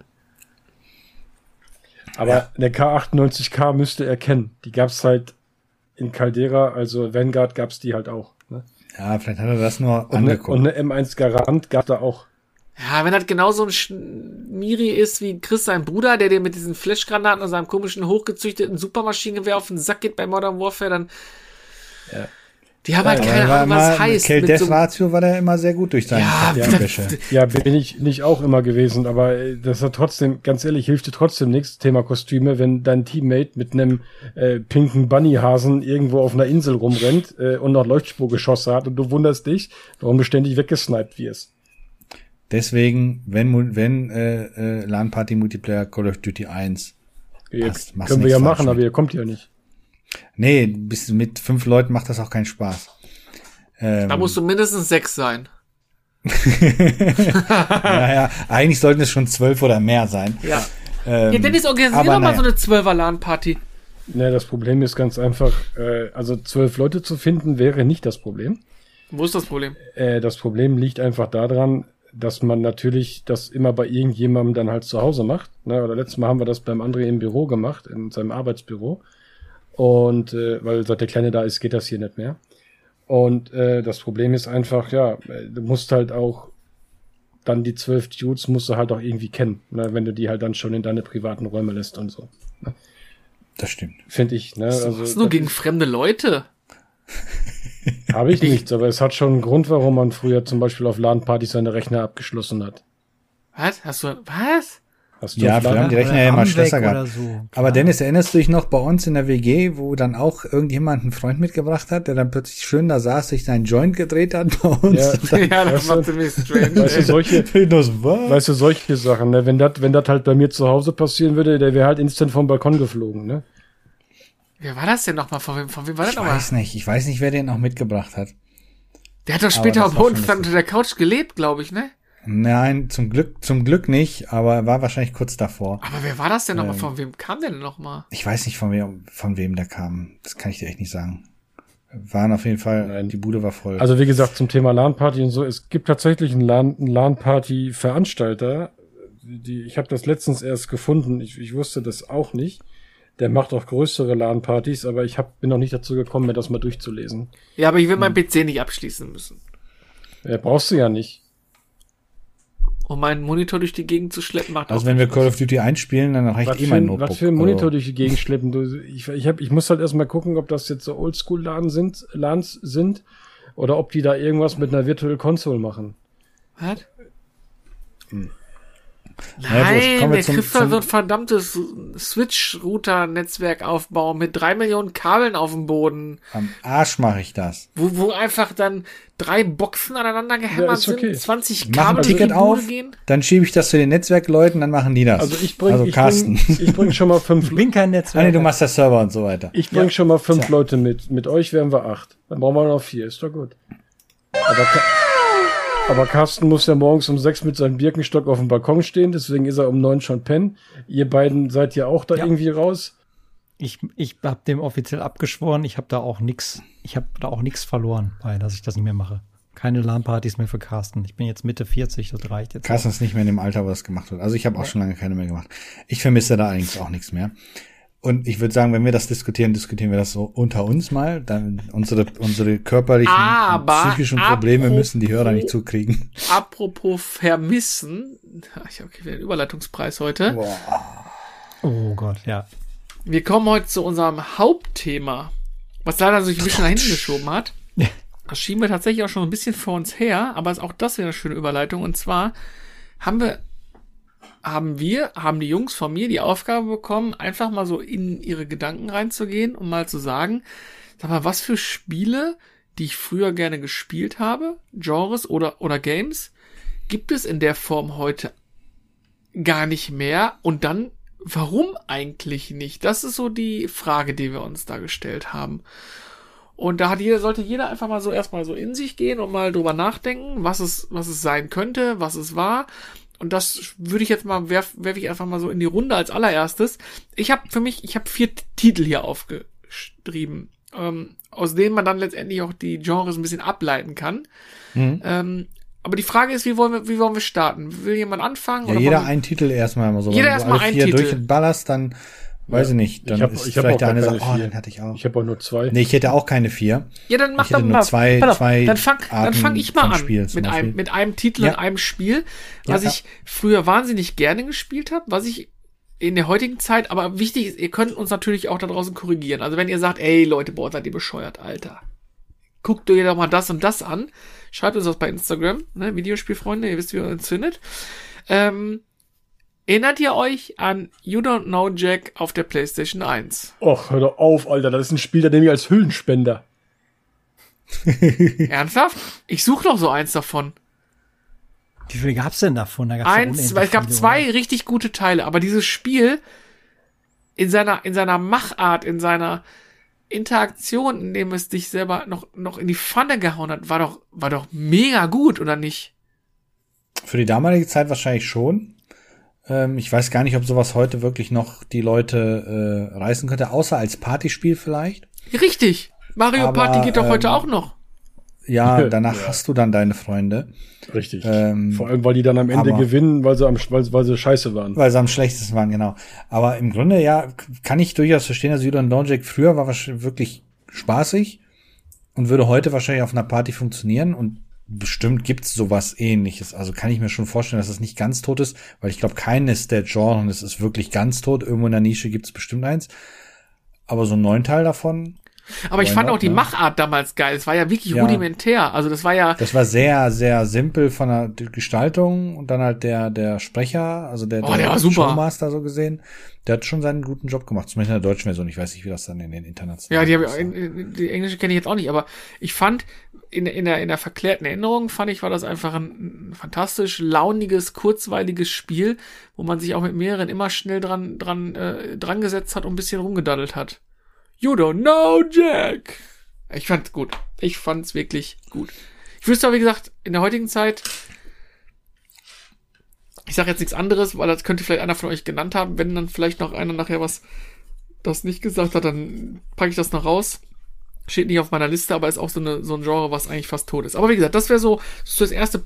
Aber Ja. eine K achtundneunzig K müsste er kennen. Die gab's halt in Caldera, also Vanguard gab's die halt auch. Ne? Ja, vielleicht hat er das nur Und, eine, angeguckt. und eine M eins Garant gab da auch. Ja, wenn das genauso ein Schmiri ist wie Chris, sein Bruder, der dir mit diesen Flashgranaten und seinem komischen hochgezüchteten Supermaschinengewehr auf den Sack geht bei Modern Warfare, dann... Ja. Die haben halt Aber keine er war Ahnung, was immer- heißt. Kill mit Death so- Ratio war der immer sehr gut durch seine Ja, Taktikwäsche. Ja, bin ich nicht auch immer gewesen, aber äh, das hat trotzdem, ganz ehrlich, hilft dir trotzdem nichts, Thema Kostüme, wenn dein Teammate mit einem äh, pinken Bunnyhasen irgendwo auf einer Insel rumrennt äh, und noch Leuchtspurgeschosse hat und du wunderst dich, warum du ständig weggesniped wirst. Deswegen, wenn, mu- wenn äh, äh, LAN-Party-Multiplayer Call of Duty eins Jetzt Passt, machst können wir nichts ja falsch machen, mit. aber ihr kommt ja nicht. Nee, bis mit fünf Leuten macht das auch keinen Spaß. Ähm, Da musst du mindestens sechs sein. naja, eigentlich sollten es schon zwölf oder mehr sein. Ja. Ähm, Ja, Dennis, organisier aber doch mal naja. so eine zwölfer LAN-Party. Ne, das Problem ist ganz einfach, äh, also zwölf Leute zu finden wäre nicht das Problem. Wo ist das Problem? Äh, das Problem liegt einfach daran, dass man natürlich das immer bei irgendjemandem dann halt zu Hause macht. Ne? Oder letztes Mal haben wir das beim André im Büro gemacht, in seinem Arbeitsbüro. Und äh, weil seit der Kleine da ist, geht das hier nicht mehr. Und äh, das Problem ist einfach, ja, äh, du musst halt auch dann die zwölf Dudes musst du halt auch irgendwie kennen, ne? Wenn du die halt dann schon in deine privaten Räume lässt und so. Das stimmt. Finde ich, ne? Also Was nur gegen fremde Leute? habe ich nichts, aber es hat schon einen Grund, warum man früher zum Beispiel auf LAN-Partys seine Rechner abgeschlossen hat. Was? Hast du, was? Hast du Ja, auf wir haben LAN die Rechner Oder ja immer Amweg Schlösser oder gehabt. so. Aber Klar. Dennis, erinnerst du dich noch bei uns in der W G, wo dann auch irgendjemand einen Freund mitgebracht hat, der dann plötzlich schön da saß, sich seinen Joint gedreht hat bei uns? Ja. Und dann, Ja, das Weißt war du- ziemlich strange. Weißt du, ey. solche, das was? weißt du, solche Sachen, ne? Wenn das, wenn das halt bei mir zu Hause passieren würde, der wäre halt instant vom Balkon geflogen, ne? Wer war das denn nochmal? Von wem, von wem war das Ich nochmal? weiß nicht. Ich weiß nicht, wer den auch mitgebracht hat. Der hat doch Aber später das bei war uns schon dann lustig. unter der Couch gelebt, glaube ich, ne? Nein, zum Glück, zum Glück nicht, aber war wahrscheinlich kurz davor. Aber wer war das denn nochmal? Ähm. Von wem kam der denn nochmal? Ich weiß nicht, von wem, von wem der kam. Das kann ich dir echt nicht sagen. Waren auf jeden Fall, Nein. die Bude war voll. Also wie gesagt, zum Thema LAN-Party und so, es gibt tatsächlich einen LAN, einen LAN-Party-Veranstalter, die, ich habe das letztens erst gefunden, ich, ich wusste das auch nicht. Der macht auch größere LAN-Partys, aber ich hab, bin noch nicht dazu gekommen, mir das mal durchzulesen. Ja, aber ich will Hm. meinen P C nicht abschließen müssen. Äh, brauchst du ja nicht. Um meinen Monitor durch die Gegend zu schleppen, macht Also auch wenn wir keinen Call Spaß. of Duty einspielen, dann reicht Was eh für, mein ein- Notebook. was für ein Monitor Also, durch die Gegend schleppen. Du, ich, ich, hab, ich muss halt erstmal gucken, ob das jetzt so Oldschool-LAN sind, LANs sind oder ob die da irgendwas mit einer Virtual Console machen. Was? Ja, gut, Nein, kommen wir der zum- Christoph zum- wird verdammtes Switch-Router-Netzwerk aufbauen mit drei Millionen Kabeln auf dem Boden, Am Arsch mache ich das. wo, wo einfach dann drei Boxen aneinander gehämmert Ja, ist okay. sind, zwanzig Mach ein Kabel durch die Ticket Bude auf, gehen. dann schiebe ich das zu den Netzwerkleuten, dann machen die das. Also ich bring, also ich Carsten. bring, ich bring schon mal fünf, Ich bin kein Ah, Netzwerk. nee, du machst das Server und so weiter. ich bring schon mal fünf Leute mit. Mit euch wären wir acht. Dann brauchen wir noch vier. Ist doch gut. Aber, Ka- aber Carsten muss ja morgens um sechs mit seinem Birkenstock auf dem Balkon stehen, deswegen ist er um neun schon pennen. Ihr beiden seid ja auch da Ja. irgendwie raus. Ich, ich habe dem offiziell abgeschworen. Ich habe da auch nix. Ich habe da auch nix verloren, bei, dass ich das nicht mehr mache. Keine LAN-Partys mehr für Carsten. Ich bin jetzt Mitte vierzig, das reicht jetzt. Carsten ist nicht mehr in dem Alter, wo das gemacht wird. Also ich habe auch schon lange keine mehr gemacht. Ich vermisse da eigentlich auch nichts mehr. Und ich würde sagen, wenn wir das diskutieren, diskutieren wir das so unter uns mal. Dann unsere, unsere körperlichen Aber und psychischen Probleme apropos- müssen die Hörer nicht zukriegen. Apropos vermissen, ich habe wieder einen Überleitungspreis heute. Boah. Oh Gott, ja. Wir kommen heute zu unserem Hauptthema, was leider sich ein bisschen nach hinten geschoben hat. Das schieben wir tatsächlich auch schon ein bisschen vor uns her, aber ist auch das wieder eine schöne Überleitung. Und zwar haben wir haben wir, haben die Jungs von mir die Aufgabe bekommen, einfach mal so in ihre Gedanken reinzugehen und mal zu sagen, sag mal, was für Spiele, die ich früher gerne gespielt habe, Genres oder, oder Games, gibt es in der Form heute gar nicht mehr und dann, warum eigentlich nicht? Das ist so die Frage, die wir uns da gestellt haben. Und da hat jeder, sollte jeder einfach mal so erstmal so in sich gehen und mal drüber nachdenken, was es, was es sein könnte, was es war. Und das würde ich jetzt mal, werf, werf ich einfach mal so in die Runde als allererstes. Ich habe für mich, ich habe vier Titel hier aufgeschrieben, ähm, aus denen man dann letztendlich auch die Genres ein bisschen ableiten kann. Mhm. Ähm, aber die Frage ist, wie wollen wir, wie wollen wir starten? Will jemand anfangen? Ja, oder jeder wir, einen Titel erstmal mal so. Jeder Wenn erstmal du alle einen vier Titel. durchballerst, dann weiß ja, ich nicht. Dann ich hab, ist ich hab vielleicht der eine keine sagt, oh, vier. den hatte ich auch. Ich habe auch nur zwei. Nee, ich hätte auch keine vier. Ja, dann mach ich hätte doch nur mal. zwei, Pass auf, zwei dann fang, dann fang ich mal Arten an von Spielen zum mit Beispiel. einem, mit einem Titel Ja. und einem Spiel, was Ja, ich früher wahnsinnig gerne gespielt habe, was ich in der heutigen Zeit, aber wichtig ist, ihr könnt uns natürlich auch da draußen korrigieren. Also wenn ihr sagt, ey Leute, boah, seid ihr bescheuert, Alter. Guckt ihr doch mal das und das an. Schreibt uns das bei Instagram, ne, Videospielfreunde, ihr wisst, wie ihr uns findet. Ähm, erinnert ihr euch an You Don't Know Jack auf der PlayStation eins? Och, hör doch auf, Alter, das ist ein Spiel, da nehme ich als Hüllenspender. Ernsthaft? Ich suche noch so eins davon. Wie viele gab's denn davon? Da gab's Eins, weil es gab zwei oder? richtig gute Teile, aber dieses Spiel in seiner, in seiner Machart, in seiner Interaktion, in dem es dich selber noch, noch in die Pfanne gehauen hat, war doch, war doch mega gut, oder nicht? Für die damalige Zeit wahrscheinlich schon. Ähm, ich weiß gar nicht, ob sowas heute wirklich noch die Leute äh, reißen könnte, außer als Partyspiel vielleicht. Richtig. Mario Aber, Party geht doch ähm, heute auch noch. Ja, danach Ja. hast du dann deine Freunde. Richtig. Ähm, Vor allem, weil die dann am Ende aber- gewinnen, weil sie am, weil, weil sie scheiße waren. Weil sie am schlechtesten waren, genau. Aber im Grunde, ja, kann ich durchaus verstehen, dass You Don't Know Jack früher war wahrscheinlich wirklich spaßig und würde heute wahrscheinlich auf einer Party funktionieren und bestimmt gibt's sowas Ähnliches. Also kann ich mir schon vorstellen, dass es nicht ganz tot ist, weil ich glaube, keines der Genres ist wirklich ganz tot. Irgendwo in der Nische gibt's bestimmt eins. Aber so ein neun Teil davon, Aber ich why fand not, auch die ne? Machart damals geil. Es war ja wirklich Ja. rudimentär. Also das war ja, das war sehr, sehr simpel von der Gestaltung und dann halt der, der Sprecher, also der, Oh, der war super. Showmaster so gesehen, der hat schon seinen guten Job gemacht. Zumindest in der deutschen Version. Ich weiß nicht, wie das dann in den ja, internationalen die, hab ich, ist. in- in- die englische kenne ich jetzt auch nicht, aber ich fand, in, in, der, in der verklärten Erinnerung fand ich, war das einfach ein, ein fantastisch launiges, kurzweiliges Spiel, wo man sich auch mit mehreren immer schnell dran, dran, äh, dran gesetzt hat und ein bisschen rumgedaddelt hat. You don't know, Jack! Ich fand's gut. Ich fand's wirklich gut. Ich wüsste aber, wie gesagt, in der heutigen Zeit, ich sage jetzt nichts anderes, weil das könnte vielleicht einer von euch genannt haben. Wenn dann vielleicht noch einer nachher was das nicht gesagt hat, dann packe ich das noch raus. Steht nicht auf meiner Liste, aber ist auch so, eine, so ein Genre, was eigentlich fast tot ist. Aber wie gesagt, das wäre so, so das erste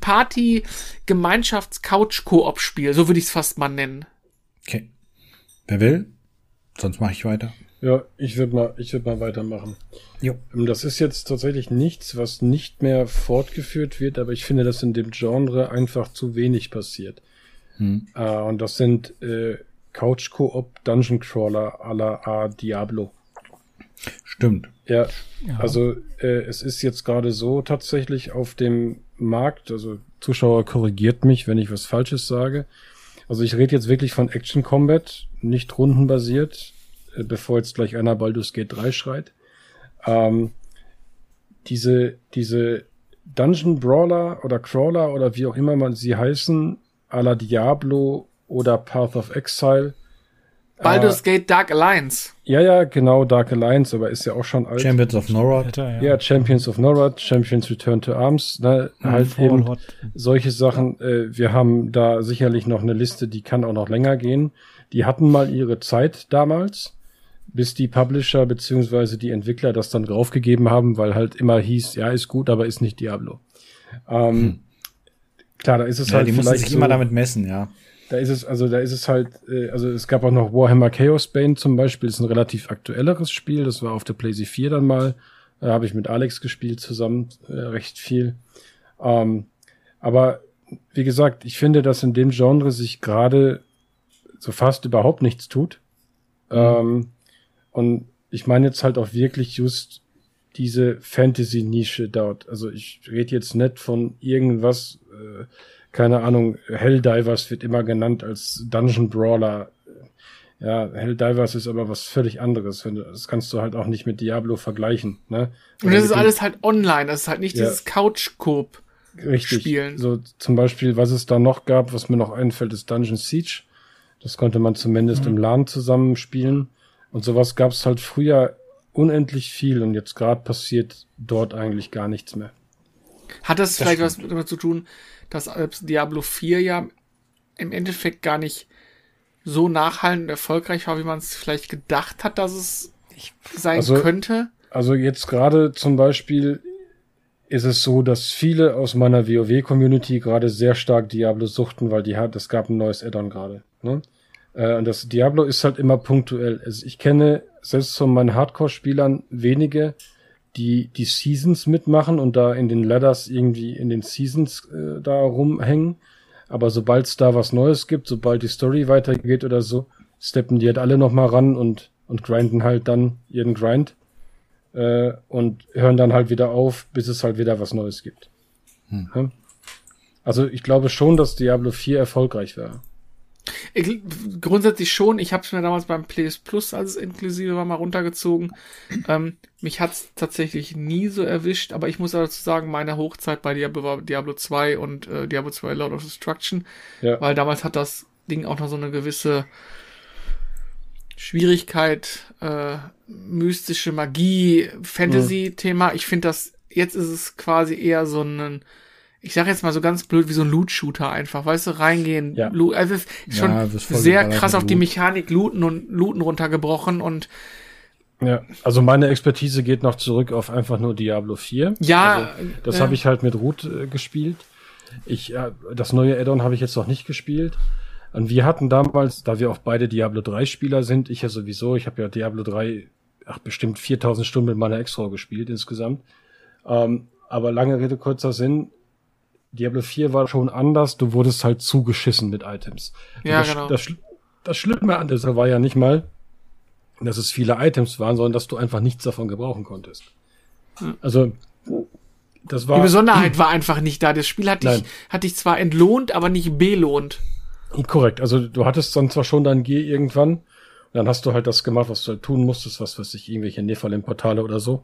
Party-Gemeinschafts-Couch-Koop-Spiel. So würde ich es fast mal nennen. Okay. Wer will? Sonst mache ich weiter. Ja, ich würde mal, ich würde mal weitermachen. Jo. Ähm, Das ist jetzt tatsächlich nichts, was nicht mehr fortgeführt wird, aber ich finde, dass in dem Genre einfach zu wenig passiert. Hm. Äh, und das sind äh, Couch-Koop Dungeon Crawler à la A Diablo. Stimmt. Ja, Ja. also äh, es ist jetzt gerade so tatsächlich auf dem Markt, also Zuschauer korrigiert mich, wenn ich was Falsches sage. Also ich rede jetzt wirklich von Action Combat, nicht rundenbasiert, äh, bevor jetzt gleich einer Baldur's Gate drei schreit. Ähm, diese, diese Dungeon Brawler oder Crawler oder wie auch immer man sie heißen, à la Diablo oder Path of Exile. Baldur's Gate Dark Alliance. Ja, ja, genau, Dark Alliance, aber ist ja auch schon alt. Champions of Norod. Alter, Ja, Champions of Norad, Champions Return to Arms, ne, halt Fall eben Hot. solche Sachen. Äh, wir haben da sicherlich noch eine Liste, die kann auch noch länger gehen. Die hatten mal ihre Zeit damals, bis die Publisher beziehungsweise die Entwickler das dann draufgegeben haben, weil halt immer hieß, ja, ist gut, aber ist nicht Diablo. Ähm, Hm. Klar, da ist es Ja, halt die mussten vielleicht sich so, immer damit messen, ja. da ist es, also da ist es halt, äh, also es gab auch noch Warhammer Chaos Bane zum Beispiel, das ist ein relativ aktuelleres Spiel, das war auf der PlayStation vier dann mal, da habe ich mit Alex gespielt zusammen, äh, recht viel. Ähm, aber wie gesagt, ich finde, dass in dem Genre sich gerade so fast überhaupt nichts tut. Mhm. Ähm, und ich meine jetzt halt auch wirklich just diese Fantasy-Nische dort. Also ich rede jetzt nicht von irgendwas, äh, keine Ahnung, Helldivers wird immer genannt als Dungeon Brawler. Ja, Helldivers ist aber was völlig anderes. Das kannst du halt auch nicht mit Diablo vergleichen. Ne? Und das ist alles halt online. Das ist halt nicht ja. dieses Couch-Coop. Richtig. Spielen. So zum Beispiel, was es da noch gab, was mir noch einfällt, ist Dungeon Siege. Das konnte man zumindest mhm. im LAN zusammen spielen. Und sowas gab es halt früher unendlich viel. Und jetzt gerade passiert dort eigentlich gar nichts mehr. Hat das, das vielleicht stimmt. was damit zu tun, dass Diablo vier ja im Endeffekt gar nicht so nachhallend und erfolgreich war, wie man es vielleicht gedacht hat, dass es sein also, könnte? Also jetzt gerade zum Beispiel ist es so, dass viele aus meiner WoW-Community gerade sehr stark Diablo suchten, weil die hat, es gab ein neues Add-on gerade. Ne? Äh, und das Diablo ist halt immer punktuell. Also ich kenne selbst von meinen Hardcore-Spielern wenige, die die Seasons mitmachen und da in den Ladders irgendwie in den Seasons äh, da rumhängen. Aber sobald es da was Neues gibt, sobald die Story weitergeht oder so, steppen die halt alle nochmal ran und und grinden halt dann ihren Grind äh, und hören dann halt wieder auf, bis es halt wieder was Neues gibt. Hm. Ja? Also ich glaube schon, dass Diablo vier erfolgreich wäre. Ich, grundsätzlich schon. Ich habe es mir damals beim P S Plus, als es inklusive war, mal runtergezogen. Ähm, mich hat's tatsächlich nie so erwischt, aber ich muss dazu sagen, meine Hochzeit bei Diablo war Diablo zwei und äh, Diablo zwei Lord of Destruction, ja. Weil damals hat das Ding auch noch so eine gewisse Schwierigkeit, äh, mystische Magie, Fantasy-Thema. Mhm. Ich finde das, jetzt ist es quasi eher so ein, ich sag jetzt mal so ganz blöd, wie so ein Loot-Shooter einfach, weißt du, reingehen. Ja. Loot, also es ist schon ja, sehr krass auf die Mechanik Looten und Looten runtergebrochen und ja, also meine Expertise geht noch zurück auf einfach nur Diablo vier. Ja. Also, das äh, habe ich halt mit Root äh, gespielt. Ich, äh, das neue Add-on habe ich jetzt noch nicht gespielt. Und wir hatten damals, da wir auch beide Diablo drei Spieler sind, ich ja sowieso, ich habe ja Diablo drei, ach bestimmt viertausend Stunden mit meiner Ex-Frau gespielt insgesamt. Ähm, aber lange Rede, kurzer Sinn, Diablo vier war schon anders, du wurdest halt zugeschissen mit Items. Ja, das, genau. Das, das, das Schlimme an das war ja nicht mal, dass es viele Items waren, sondern dass du einfach nichts davon gebrauchen konntest. Hm. Also, das war... Die Besonderheit war einfach nicht da. Das Spiel hat dich, hat dich zwar entlohnt, aber nicht belohnt. Korrekt, also du hattest dann zwar schon dein G irgendwann, und dann hast du halt das gemacht, was du halt tun musstest, was weiß ich, irgendwelche Nephalem-Portale oder so.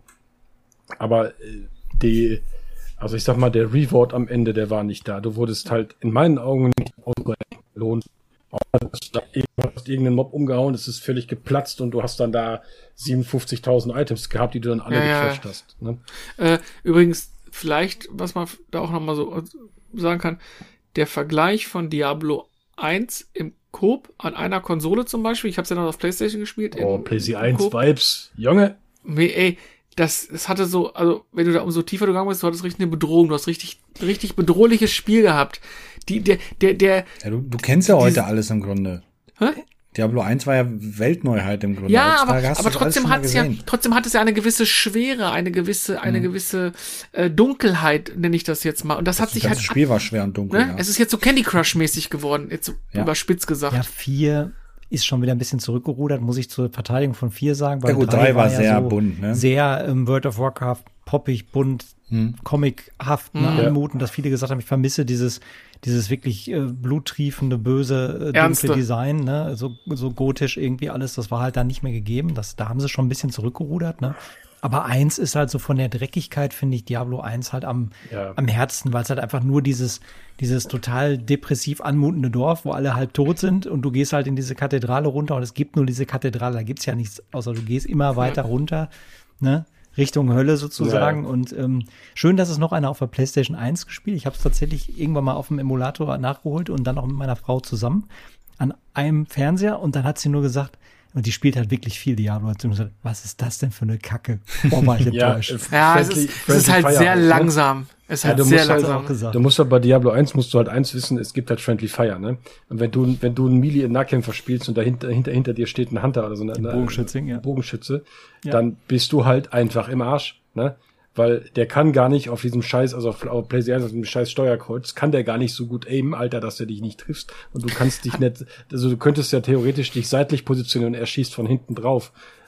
Aber die, also ich sag mal, der Reward am Ende, der war nicht da. Du wurdest halt in meinen Augen nicht belohnt. Du hast irgendeinen Mob umgehauen, es ist völlig geplatzt und du hast dann da siebenundfünfzigtausend Items gehabt, die du dann alle ja, gecrashed ja. hast. Ne? Äh, übrigens, vielleicht, was man da auch nochmal so sagen kann, der Vergleich von Diablo eins im Coop an einer Konsole zum Beispiel, ich habe es ja noch auf PlayStation gespielt. Oh, PlayStation eins Vibes, Junge. Nee, ey, das, das hatte so, also wenn du da umso tiefer du gegangen bist, du hattest richtig eine Bedrohung, du hast richtig, richtig bedrohliches Spiel gehabt. Die, der, der, der. Ja, du, du kennst ja heute diese, alles im Grunde. Hä? Diablo eins war ja Weltneuheit im Grunde. Ja, aber, aber trotzdem hat es ja, trotzdem hat es ja eine gewisse Schwere, eine gewisse, eine mhm. gewisse äh, Dunkelheit, nenne ich das jetzt mal. Und das, das hat sich halt. Das Spiel war schwer und dunkel. Ne? Ja. Es ist jetzt so Candy Crush mäßig geworden, jetzt so ja. überspitzt gesagt. Ja, vier ist schon wieder ein bisschen zurückgerudert, muss ich zur Verteidigung von vier sagen. Weil ja gut, drei, drei war, war ja sehr so bunt, ne? Sehr ähm, World of Warcraft, poppig, bunt, hm. comichaft, ne, hm. anmutend, dass viele gesagt haben, ich vermisse dieses dieses wirklich äh, bluttriefende, böse, äh, dunkle Design, ne, so so gotisch irgendwie alles, das war halt dann nicht mehr gegeben. Das, da haben sie schon ein bisschen zurückgerudert, ne. Aber eins ist halt so von der Dreckigkeit, finde ich Diablo eins halt am ja. am Herzen, weil es halt einfach nur dieses dieses total depressiv anmutende Dorf, wo alle halb tot sind und du gehst halt in diese Kathedrale runter und es gibt nur diese Kathedrale, da gibt's ja nichts, außer du gehst immer weiter runter, ne, Richtung Hölle sozusagen. Ja. Und ähm, schön, dass es noch einer auf der PlayStation eins gespielt. Ich habe es tatsächlich irgendwann mal auf dem Emulator nachgeholt und dann auch mit meiner Frau zusammen an einem Fernseher und dann hat sie nur gesagt, und die spielt halt wirklich viel Diablo. Hat sie gesagt, was ist das denn für eine Kacke? Boah, war ich enttäuscht. ja, ja es ist, es ist halt sehr Fire, langsam. Ne? Es ist halt ja, sehr langsam. Halt, du musst halt bei Diablo eins musst du halt eins wissen, es gibt halt Friendly Fire, ne? Und wenn du, wenn du einen Melee in Nahkämpfer spielst und dahinter, hinter, hinter dir steht ein Hunter oder so eine, eine Bogenschütze, ja. Bogenschütze, ja. dann bist du halt einfach im Arsch, ne? Weil der kann gar nicht auf diesem Scheiß, also auf, auf PlayStation, auf diesem Scheiß Steuerkreuz, kann der gar nicht so gut aimen, Alter, dass er dich nicht triffst. Und du kannst dich nicht, also du könntest ja theoretisch dich seitlich positionieren und er schießt von hinten drauf.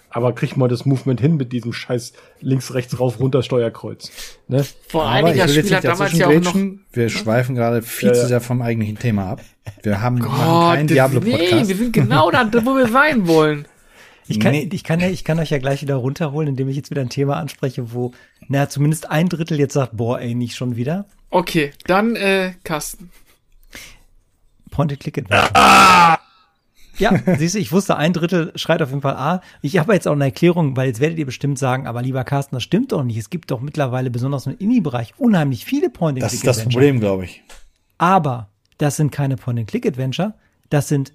aber kriegt mal das Movement hin mit diesem scheiß links, rechts, rauf, runter Steuerkreuz. Ne? Vor Aber allen Dingen, ich das will jetzt Spiel nicht hat damals ja auch noch... dazwischen. Wir schweifen gerade viel Ja, ja. zu sehr vom eigentlichen Thema ab. Wir haben machen Gott, keinen nee, Diablo-Podcast. wir sind genau da, wo wir sein wollen. Ich kann, Nee. ich, kann, ja- ich kann euch ja gleich wieder runterholen, indem ich jetzt wieder ein Thema anspreche, wo, na, zumindest ein Drittel jetzt sagt, boah, ey, nicht schon wieder. Okay, dann, äh, Carsten. Point-and-Click-Adventure. Ja, siehst du, ich wusste, ein Drittel schreit auf jeden Fall A. Ich habe jetzt auch eine Erklärung, weil jetzt werdet ihr bestimmt sagen, aber lieber Carsten, das stimmt doch nicht. Es gibt doch mittlerweile, besonders im Indie-Bereich, unheimlich viele Point-and-Click-Adventure. Das ist das Problem, glaube ich. Aber das sind keine Point-and-Click-Adventure, das sind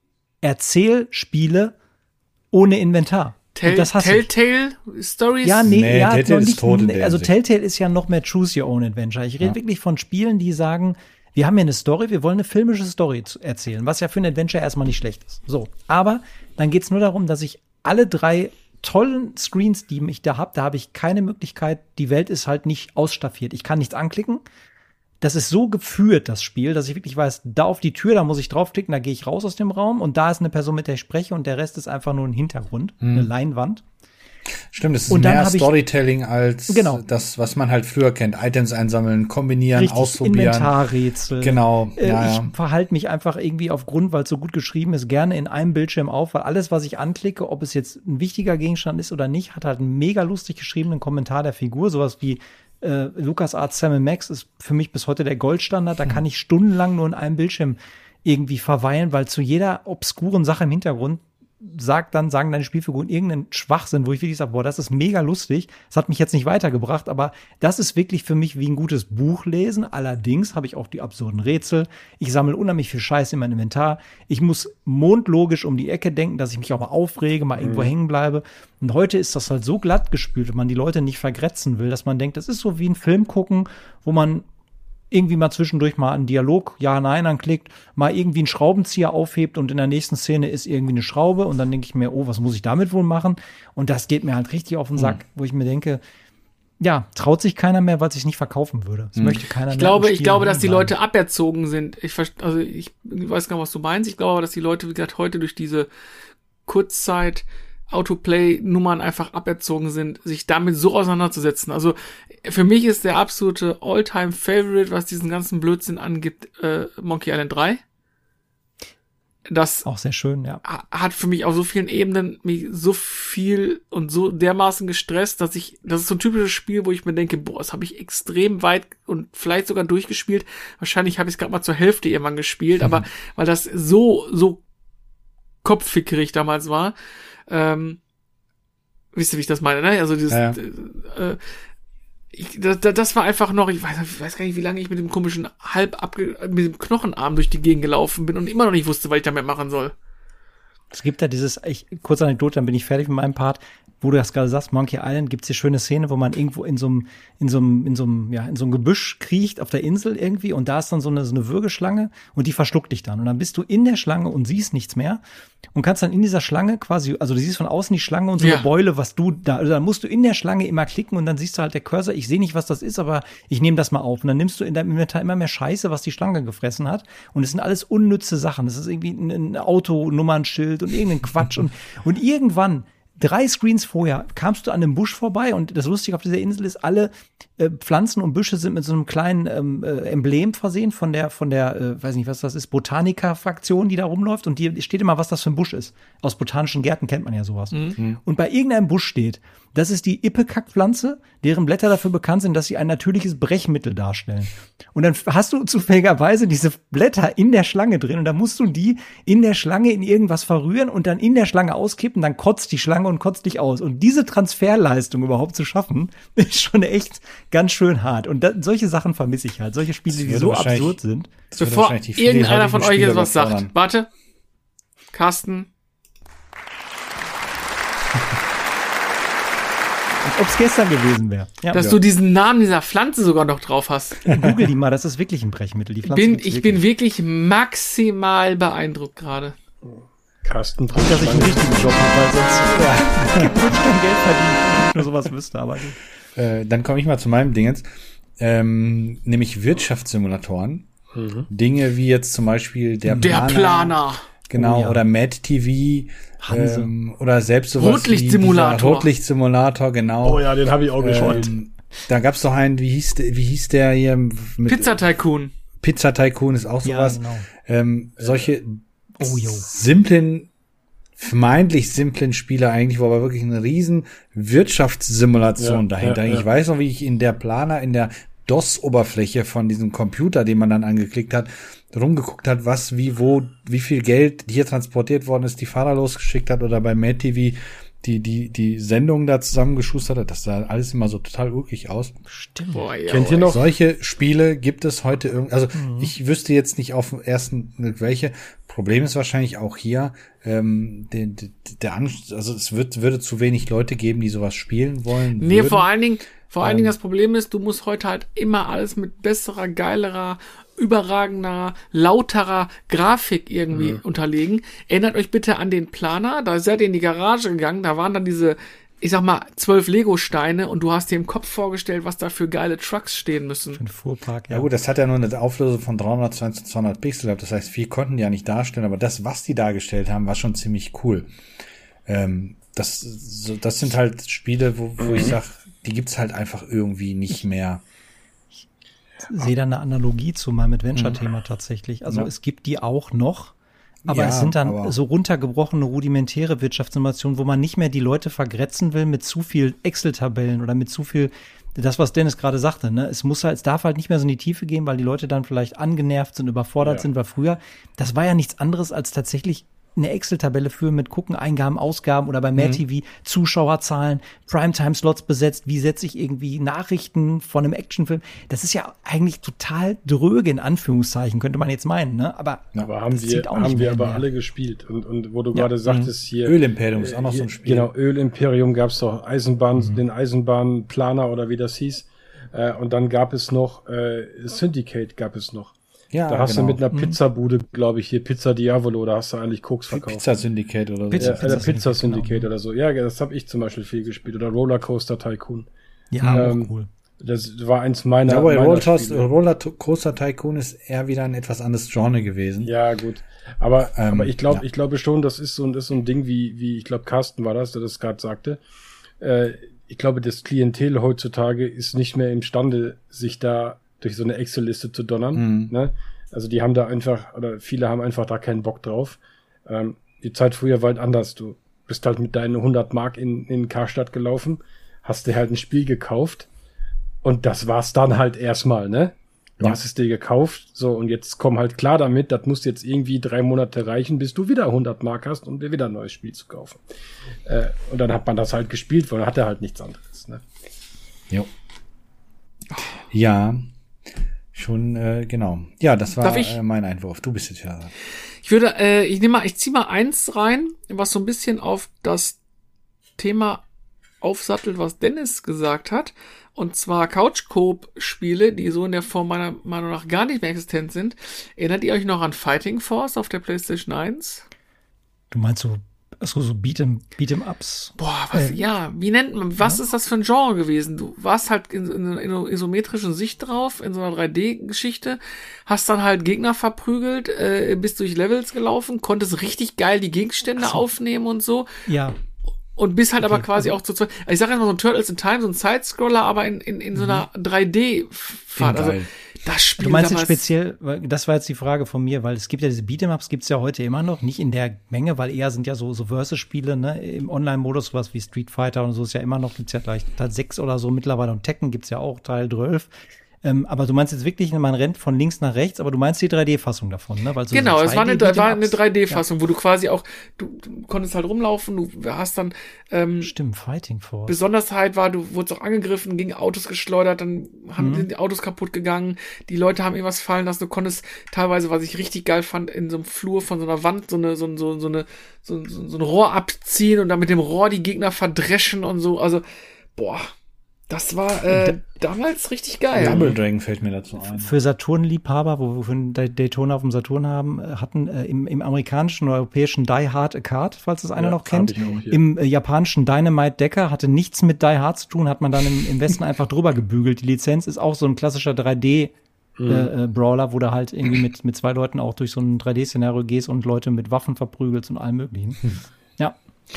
Erzählspiele ohne Inventar. Tell, Und das hasse ich. Telltale Stories? Ja, nee, Nee, ja, Telltale noch ist nicht, tot in der also Hinsicht. Telltale ist ja noch mehr Choose Your Own Adventure. Ich rede Ja. wirklich von Spielen, die sagen, wir haben ja eine Story, wir wollen eine filmische Story zu erzählen, was ja für ein Adventure erstmal nicht schlecht ist. So, aber dann geht's nur darum, dass ich alle drei tollen Screens, die ich da habe, da habe ich keine Möglichkeit, die Welt ist halt nicht ausstaffiert. Ich kann nichts anklicken. Das ist so geführt, das Spiel, dass ich wirklich weiß, da auf die Tür, da muss ich draufklicken, da gehe ich raus aus dem Raum und da ist eine Person, mit der ich spreche und der Rest ist einfach nur ein Hintergrund, eine Leinwand. Stimmt, es ist Und dann mehr hab ich- Storytelling als Genau. das, was man halt früher kennt. Items einsammeln, kombinieren, Richtig, ausprobieren. Inventarrätsel. Genau, Äh, ja, ich ja. verhalte mich einfach irgendwie aufgrund, weil es so gut geschrieben ist, gerne in einem Bildschirm auf, weil alles, was ich anklicke, ob es jetzt ein wichtiger Gegenstand ist oder nicht, hat halt einen mega lustig geschriebenen Kommentar der Figur. Sowas wie äh, LucasArts Sam Max ist für mich bis heute der Goldstandard. Da kann ich stundenlang nur in einem Bildschirm irgendwie verweilen, weil zu jeder obskuren Sache im Hintergrund sagt dann, sagen deine Spielfiguren irgendeinen Schwachsinn, wo ich wirklich sage, boah, das ist mega lustig. Das hat mich jetzt nicht weitergebracht, aber das ist wirklich für mich wie ein gutes Buch lesen. Allerdings habe ich auch die absurden Rätsel. Ich sammle unheimlich viel Scheiß in mein Inventar. Ich muss mondlogisch um die Ecke denken, dass ich mich auch mal aufrege, mal irgendwo hängen bleibe. Und heute ist das halt so glatt gespült, wenn man die Leute nicht vergrätzen will, dass man denkt, das ist so wie ein Film gucken, wo man irgendwie mal zwischendurch mal einen Dialog, ja, nein, anklickt, mal irgendwie einen Schraubenzieher aufhebt und in der nächsten Szene ist irgendwie eine Schraube und dann denke ich mir, oh, was muss ich damit wohl machen? Und das geht mir halt richtig auf den Sack, wo ich mir denke, ja, traut sich keiner mehr, weil es sich nicht verkaufen würde. Das möchte keiner mehr. Ich glaube, im ich Spiel glaube, dass die bleiben. Leute aberzogen sind. Ich verst- also ich weiß gar nicht, was du meinst. Ich glaube aber, dass die Leute, wie gesagt, heute durch diese Kurzzeit Autoplay-Nummern einfach aberzogen sind, sich damit so auseinanderzusetzen. Also für mich ist der absolute All-Time-Favorite, was diesen ganzen Blödsinn angibt, äh, Monkey Island drei. Das Auch sehr schön, ja. ha- hat für mich auf so vielen Ebenen mich so viel und so dermaßen gestresst, dass ich, das ist so ein typisches Spiel, wo ich mir denke, boah, das habe ich extrem weit und vielleicht sogar durchgespielt. Wahrscheinlich habe ich es gerade mal zur Hälfte irgendwann gespielt, Mhm. aber weil das so, so kopffickerig damals war, ähm, wisst ihr, wie ich das meine, ne? Also dieses, Ja, ja. äh, ich, das, das war einfach noch, ich weiß, ich weiß gar nicht, wie lange ich mit dem komischen halb abge, mit dem Knochenarm durch die Gegend gelaufen bin und immer noch nicht wusste, was ich damit machen soll. Es gibt da dieses, ich, kurze Anekdote, dann bin ich fertig mit meinem Part, wo du das gerade sagst, Monkey Island, gibt's die schöne Szene, wo man irgendwo in so einem, in so einem, in so einem, ja, in so einem Gebüsch kriecht auf der Insel irgendwie und da ist dann so eine, so eine Würgeschlange und die verschluckt dich dann und dann bist du in der Schlange und siehst nichts mehr und kannst dann in dieser Schlange quasi, also du siehst von außen die Schlange und so Ja. eine Beule, was du da, also dann musst du in der Schlange immer klicken und dann siehst du halt der Cursor, ich sehe nicht, was das ist, aber ich nehme das mal auf und dann nimmst du in deinem Inventar immer mehr Scheiße, was die Schlange gefressen hat und es sind alles unnütze Sachen, das ist irgendwie ein, ein Autonummernschild und irgendein Quatsch und, und irgendwann drei Screens vorher kamst du an einem Busch vorbei und das Lustige auf dieser Insel ist, alle äh, Pflanzen und Büsche sind mit so einem kleinen ähm, äh, Emblem versehen von der, von der, äh, weiß nicht, was das ist, Botaniker-Fraktion, die da rumläuft und die steht immer, was das für ein Busch ist. Aus botanischen Gärten kennt man ja sowas. Und bei irgendeinem Busch steht, das ist die Ipecac-Pflanze, deren Blätter dafür bekannt sind, dass sie ein natürliches Brechmittel darstellen. Und dann hast du zufälligerweise diese Blätter in der Schlange drin und dann musst du die in der Schlange in irgendwas verrühren und dann in der Schlange auskippen, dann kotzt die Schlange und kotzt dich aus. Und diese Transferleistung überhaupt zu schaffen, ist schon echt ganz schön hart. Und da, solche Sachen vermisse ich halt. Solche Spiele, Das die würde so wahrscheinlich- absurd sind. Das würde Bevor wahrscheinlich die irgendeiner von euch Spieler jetzt was sagt. überfordern. Warte. Carsten. Als ob es gestern gewesen wäre. Ja, Dass du diesen Namen dieser Pflanze sogar noch drauf hast. Google die mal, das ist wirklich ein Brechmittel. Die Pflanze Bin, gibt's ich wirklich. bin wirklich maximal beeindruckt gerade. Carsten Gut, dass ich einen Brechschlange. richtigen Job habe, weil sonst ja, würde ich kein Geld verdienen, wenn ich nur sowas wüsste. Aber gut. Äh, dann komme ich mal zu meinem Ding jetzt. Ähm, nämlich Wirtschaftssimulatoren. Dinge wie jetzt zum Beispiel der Der Planer. Planer. Genau, Oh ja. oder Mad T V Hanse. ähm, oder selbst sowas Rotlichtsimulator. wie dieser Rotlichtsimulator, genau. Oh ja, den habe ich auch gespielt. ähm, da gab's doch einen, wie hieß der, wie hieß der hier mit Pizza Tycoon. Pizza Tycoon ist auch Ja, sowas. genau. Ähm, solche Oh, jo. simplen, vermeintlich simplen Spiele eigentlich, wo aber wirklich eine riesen Wirtschaftssimulation Ja, dahinter. ja, ja. Ich weiß noch, wie ich in der Planer, in der DOS-Oberfläche von diesem Computer, den man dann angeklickt hat, rumgeguckt hat, was, wie, wo, wie viel Geld hier transportiert worden ist, die Fahrer losgeschickt hat oder bei Mad T V die, die, die Sendungen da zusammengeschustert hat. Das sah alles immer so total ulkig aus. Stimmt. Boah, ja, Kennt ihr noch? Solche Spiele gibt es heute irgendwie, also ich wüsste jetzt nicht auf den ersten welche. Problem ist wahrscheinlich auch hier, ähm, der, der, der Angst, also es wird, würde zu wenig Leute geben, die sowas spielen wollen. Nee, würden. vor allen Dingen, vor allen Ähm. Dingen das Problem ist, du musst heute halt immer alles mit besserer, geilerer, überragender, lauterer Grafik irgendwie unterlegen. Erinnert euch bitte an den Planer, da seid ihr in die Garage gegangen, da waren dann diese, ich sag mal, zwölf Lego-Steine und du hast dir im Kopf vorgestellt, was da für geile Trucks stehen müssen. Für den Fuhrpark, Ja gut, das hat ja nur eine Auflösung von dreihundertzwanzig zu zweihundert Pixel gehabt. Das heißt, viel konnten die ja nicht darstellen, aber das, was die dargestellt haben, war schon ziemlich cool. Ähm, das, so, das sind halt Spiele, wo, wo ich sag, die gibt's halt einfach irgendwie nicht mehr. sehe da eine Analogie zu meinem Adventure-Thema tatsächlich. Also Ja. es gibt die auch noch, aber Ja, es sind dann aber- so runtergebrochene, rudimentäre Wirtschaftssimulationen, wo man nicht mehr die Leute vergrätzen will mit zu viel Excel-Tabellen oder mit zu viel, das, was Dennis gerade sagte, ne? Es muss halt, es darf halt nicht mehr so in die Tiefe gehen, weil die Leute dann vielleicht angenervt sind, überfordert Ja. sind, weil früher, das war ja nichts anderes als tatsächlich eine Excel-Tabelle führen mit Gucken, Eingaben, Ausgaben oder bei Mad T V Zuschauerzahlen, Primetime-Slots besetzt, wie setze ich irgendwie Nachrichten von einem Actionfilm. Das ist ja eigentlich total dröge, in Anführungszeichen, könnte man jetzt meinen, ne? Aber, Aber haben das wir, zieht auch nicht haben wir mehr aber mehr. alle gespielt. Und, und wo du Ja. gerade sagtest, hier. Ölimperium ist auch noch hier- so ein Spiel. Genau, Ölimperium gab's doch, Eisenbahn, den Eisenbahnplaner oder wie das hieß. Äh, und dann gab es noch, äh, Syndicate gab es noch. Ja, Da hast genau. du mit einer Pizzabude, glaube ich, hier Pizza Diavolo, da hast du eigentlich Koks verkauft. Pizza Syndicate oder so. Pizza- Ja, Pizza, Pizza Pizza Syndicate, Syndicate oder so. Ja, das habe ich zum Beispiel viel gespielt. Oder Rollercoaster Tycoon. Ja, Ähm, auch cool. Das war eins meiner, Ja, aber meiner Rollercoaster Spiele. Rollercoaster Tycoon ist eher wieder ein etwas anderes Genre gewesen. Ja, gut. Aber, Ähm, aber ich glaube, ja. ich glaube schon, das ist so, ein- ist so ein Ding wie, wie, ich glaube, Carsten war das, der das gerade sagte. Äh, ich glaube, das Klientel heutzutage ist nicht mehr imstande, sich da durch so eine Excel-Liste zu donnern. Mhm. Ne? Also die haben da einfach, oder viele haben einfach da keinen Bock drauf. Ähm, die Zeit früher war halt anders. Du bist halt mit deinen hundert Mark in, in Karstadt gelaufen, hast dir halt ein Spiel gekauft und das war's dann halt erstmal, ne? Du Ja. hast es dir gekauft, so, und jetzt komm halt klar damit, das muss jetzt irgendwie drei Monate reichen, bis du wieder hundert Mark hast, um dir wieder ein neues Spiel zu kaufen. Äh, und dann hat man das halt gespielt, weil man hatte halt nichts anderes, ne? Jo. Ja, schon, äh, genau. Ja, das war Darf ich? äh, mein Einwurf. Du bist jetzt ja. Ich würde, äh, ich nehme mal, ich ziehe mal eins rein, was so ein bisschen auf das Thema aufsattelt, was Dennis gesagt hat. Und zwar Couch-Coop-Spiele, die so in der Form meiner Meinung nach gar nicht mehr existent sind. Erinnert ihr euch noch an Fighting Force auf der PlayStation eins? Du meinst so, so, so Beat'em, Beat'em-Ups. Boah, was, Äh, ja, wie nennt man, was ist das für ein Genre gewesen? Du warst halt in, in, in einer isometrischen Sicht drauf, in so einer drei D-Geschichte, hast dann halt Gegner verprügelt, äh, bist durch Levels gelaufen, konntest richtig geil die Gegenstände Ach so. aufnehmen und so. Ja, Und bist halt aber Okay, quasi also- auch zu zweit. Ich sag jetzt mal so ein Turtles in Time, so ein Sidescroller, aber in, in, in so einer drei D-Fahrt. Also, Geil. das Spiel du meinst jetzt damals- speziell, weil das war jetzt die Frage von mir, weil es gibt ja diese Beat'em-Ups, gibt's ja heute immer noch, nicht in der Menge, weil eher sind ja so, so Versus-Spiele, ne, im Online-Modus, sowas wie Street Fighter und so ist ja immer noch, gibt's ja gleich Teil sechs oder so mittlerweile und Tekken gibt's ja auch, Teil zwölf. Ähm, aber du meinst jetzt wirklich, man rennt von links nach rechts, aber du meinst die drei D-Fassung davon, ne? Weil so Genau, so es war eine, 2D war eine Beat'em-Ups. drei D-Fassung, wo du quasi auch, du, du konntest halt rumlaufen, du hast dann, ähm, Stimmt, Fighting Force. Besonders halt war, du wurdest auch angegriffen, gegen Autos geschleudert, dann haben Mhm. sind die Autos kaputt gegangen, die Leute haben irgendwas fallen lassen, du konntest teilweise, was ich richtig geil fand, in so einem Flur von so einer Wand so eine, so, so, so eine, so, so, so ein Rohr abziehen und dann mit dem Rohr die Gegner verdreschen und so, also, boah, das war äh, damals richtig geil. Double Dragon fällt mir dazu ein. Für Saturn-Liebhaber, wo wir von Daytona auf dem Saturn haben, äh, hatten äh, im, im amerikanischen oder europäischen Die Hard a Card, falls das einer Ja, noch kennt. hab ich auch hier. Im äh, japanischen Dynamite Decker hatte nichts mit Die Hard zu tun, hat man dann im, im Westen einfach drüber gebügelt. Die Lizenz ist auch so ein klassischer drei D äh, äh, Brawler, wo du halt irgendwie mit, mit zwei Leuten auch durch so ein drei D-Szenario gehst und Leute mit Waffen verprügelst und allem möglichen. Ja.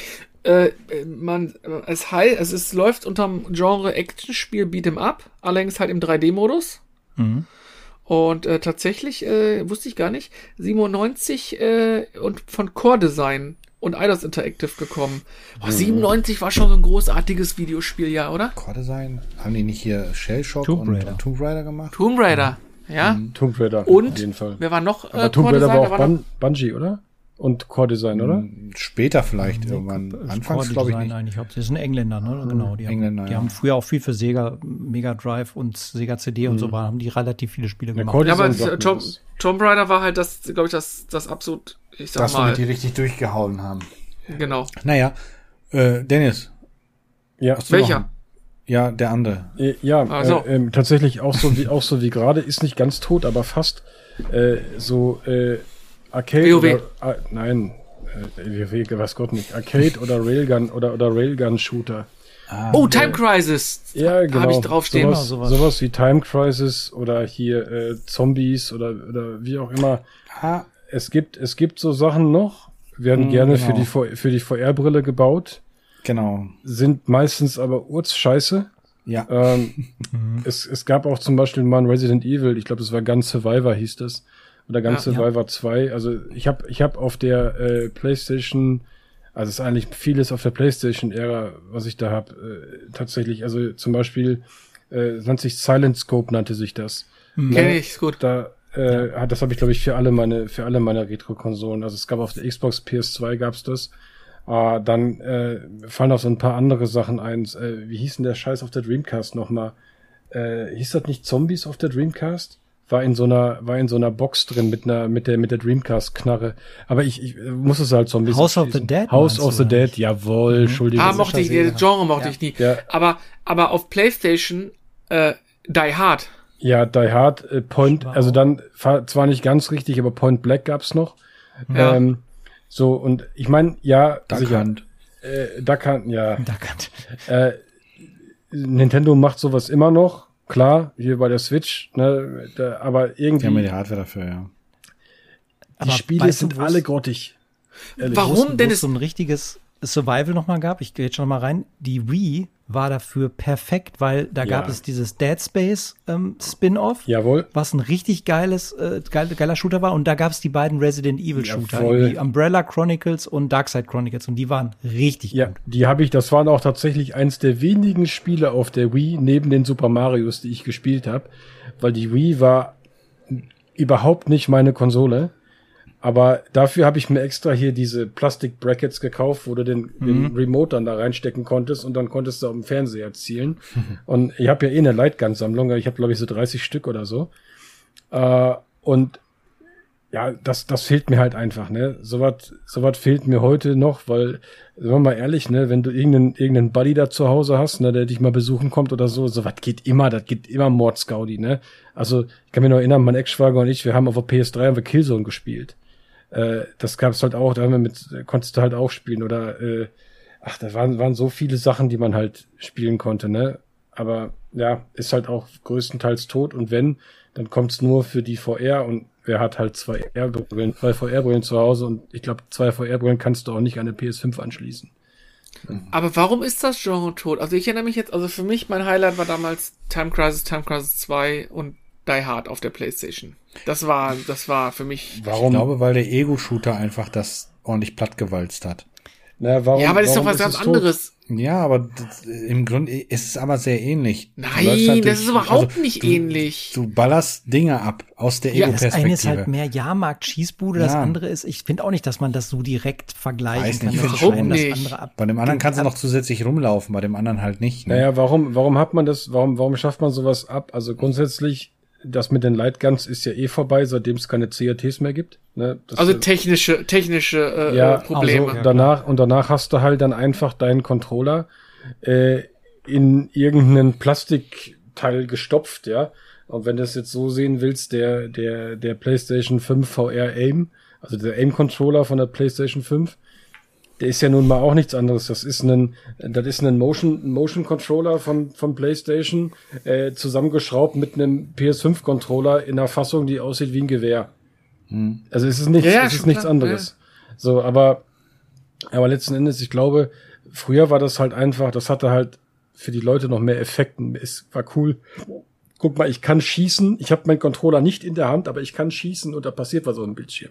Äh, man, es heißt, es ist, läuft unterm Genre Actionspiel Beat'em Up, allerdings halt im drei D-Modus. Mhm. Und äh, tatsächlich, äh, wusste ich gar nicht, siebenundneunzig äh, und von Core Design und Eidos Interactive gekommen. Oh, siebenundneunzig war schon so ein großartiges Videospiel, ja, oder? Core Design, haben die nicht hier Shellshock Tomb und, Raider. und Tomb Raider gemacht? Tomb Raider, ja. Tomb Raider, Und auf jeden Fall. wer war noch? Aber Äh, Tomb Core Raider Design? war Da auch war noch- Bun Bungie, oder? Und Core Design, oder? Später vielleicht irgendwann. Anfangs glaube ich Core-Design nicht. eigentlich hauptsächlich. Das sind Engländer, ne? Genau. Die, Engländer, haben, die ja. haben früher auch viel für Sega, Mega Drive und Sega C D und so war, haben die relativ viele Spiele Ja, gemacht. Core Ja, aber Design sagt mir Tom, was. Tomb Raider war halt das, glaube ich, das, das absolut, ich sag Das, mal, womit die richtig durchgehauen haben. genau. Naja, äh, Dennis. Ja, hast du noch Welcher? einen? Ja, der andere. Äh, Ja, Ach so. äh, ähm, tatsächlich auch so wie auch so wie gerade, ist nicht ganz tot, aber fast äh, so äh, Arcade WoW. oder ah, nein, äh, WoW, weiß Gott nicht, Arcade oder Railgun oder oder Railgun Shooter. Oh, Time Crisis. Ja, genau. Habe ich draufstehen. Sowas, Genau, sowas. sowas. wie Time Crisis oder hier äh, Zombies oder oder wie auch immer. Ah, Es gibt es gibt so Sachen noch, werden Mm, gerne genau. für die V- für die V R-Brille gebaut, genau. sind meistens aber Urzscheiße. Ja. Ähm, es, es gab auch zum Beispiel mal ein Resident Evil, ich glaube, das war Gun Survivor, hieß das. Oder Gun Ja. Survivor zwei. Also ich habe ich hab auf der äh, PlayStation, also es ist eigentlich vieles auf der PlayStation-Ära, was ich da habe, äh, tatsächlich. Also zum Beispiel, äh, nennt sich Silent Scope, nannte sich das. Kenn ich, ist gut. Da, äh, hat- das habe ich, glaube ich, für alle meine, für alle meine Retro-Konsolen. Also es gab auf der Xbox P S zwei gab's das. Ah, dann äh, fallen auch so ein paar andere Sachen ein. Äh, wie hieß denn der Scheiß auf der Dreamcast nochmal? Äh, hieß das nicht Zombies auf der Dreamcast? War in so einer, war in so einer Box drin mit einer, mit der, mit der Dreamcast-Knarre. Aber ich, ich äh, muss es halt Zombies. House of abschließen. the Dead House meinst of du, the oder Dead, nicht? jawohl, Entschuldigung. Ah, mochte ich, das Genre mochte ich nie. Ja. Aber, aber auf PlayStation, äh, Die Hard. Ja, Die Hard, äh, Point, War also auch- dann fa- zwar nicht ganz richtig, aber Point Black gab's noch. Ja. Ähm, so, und ich meine, ja, Duck sicher, Hunt. äh, Duck Hunt, ja. Da kann, Äh, Nintendo macht sowas immer noch, klar, hier bei der Switch, ne, da, aber Die haben ja irgendwie, die Hardware dafür, ja. die aber Spiele weißt du, sind wo's- alle grottig. Ehrlich. Warum? wo es- wo denn es es- so ein richtiges Survival nochmal gab, ich gehe jetzt schon mal rein, die Wii war dafür perfekt, weil da gab Ja. es dieses Dead Space ähm, Spin-Off, Jawohl. was ein richtig geiles, äh, geil, geiler Shooter war. Und da gab es die beiden Resident Evil Shooter, Jawohl. wie Umbrella Chronicles und Darkside Chronicles. Und die waren richtig Ja, gut. die habe ich, das waren auch tatsächlich eins der wenigen Spiele auf der Wii, neben den Super Marios, die ich gespielt habe, weil die Wii war überhaupt nicht meine Konsole. Aber dafür habe ich mir extra hier diese Plastik-Brackets gekauft, wo du den, den Remote dann da reinstecken konntest und dann konntest du auf dem Fernseher zielen. Und ich habe ja eh eine Lightgun-Sammlung, ich habe glaube ich so dreißig Stück oder so. Äh, und ja, das, das fehlt mir halt einfach, ne? Sowas, sowas fehlt mir heute noch, weil, sagen wir mal ehrlich, ne, wenn du irgendeinen, irgendeinen Buddy da zu Hause hast, ne, der dich mal besuchen kommt oder so, sowas geht immer, das geht immer Mordsgaudi, ne? Also, ich kann mich noch erinnern, mein Ex-Schwager und ich, wir haben auf der P S drei haben wir Killzone gespielt. Äh, das gab's halt auch, da haben wir mit, konntest du halt auch spielen oder, äh, ach, da waren, waren so viele Sachen, die man halt spielen konnte, ne? Aber, ja, ist halt auch größtenteils tot und wenn, dann kommt's nur für die V R und wer hat halt zwei V R-Brillen, zwei V R-Brillen zu Hause und ich glaube, zwei V R-Brillen kannst du auch nicht an eine P S fünf anschließen. Aber warum ist das Genre tot? Also ich erinnere mich jetzt, also für mich, mein Highlight war damals Time Crisis, Time Crisis zwei und Die Hard auf der PlayStation. Das war, das war für mich. Warum? Ich glaube, weil der Ego-Shooter einfach das ordentlich plattgewalzt hat. Na, warum, Ja, aber das ist doch warum was ganz es tot? anderes. Ja, aber das, im Grunde ist es aber sehr ähnlich. Du läufst Nein, halt das durch- ist überhaupt also, nicht du, ähnlich. Du ballerst Dinge ab aus der Ja, Das eine ist Ego-Perspektive. halt mehr Jahrmarkt-Schießbude, das Ja. andere ist, ich finde auch nicht, dass man das so direkt vergleichen Weiß kann. nicht, Das ich eine finde das schon. andere ab. Bei dem anderen kannst du noch zusätzlich rumlaufen, bei dem anderen halt nicht. Ne? Naja, warum, warum hat man das, warum, warum schafft man sowas ab? Also grundsätzlich, das mit den Lightguns ist ja eh vorbei, seitdem es keine C R Ts mehr gibt. Ne? Das Also ist- technische, technische äh, ja, äh, Probleme. Also danach, und danach hast du halt dann einfach deinen Controller äh, in irgendeinen Plastikteil gestopft, ja. Und wenn du es jetzt so sehen willst, der, der, der PlayStation fünf V R Aim, also der Aim-Controller von der PlayStation fünf, der ist ja nun mal auch nichts anderes. Das ist ein, das ist ein Motion, Motion Controller von, von PlayStation, äh, zusammengeschraubt mit einem P S fünf Controller in einer Fassung, die aussieht wie ein Gewehr. Hm. Also es ist nichts, ja, ja, es ist nichts klar, anderes. Ja. So, aber, aber letzten Endes, ich glaube, früher war das halt einfach, das hatte halt für die Leute noch mehr Effekten. Es war cool. Guck mal, ich kann schießen. Ich habe meinen Controller nicht in der Hand, aber ich kann schießen und da passiert was auf dem Bildschirm.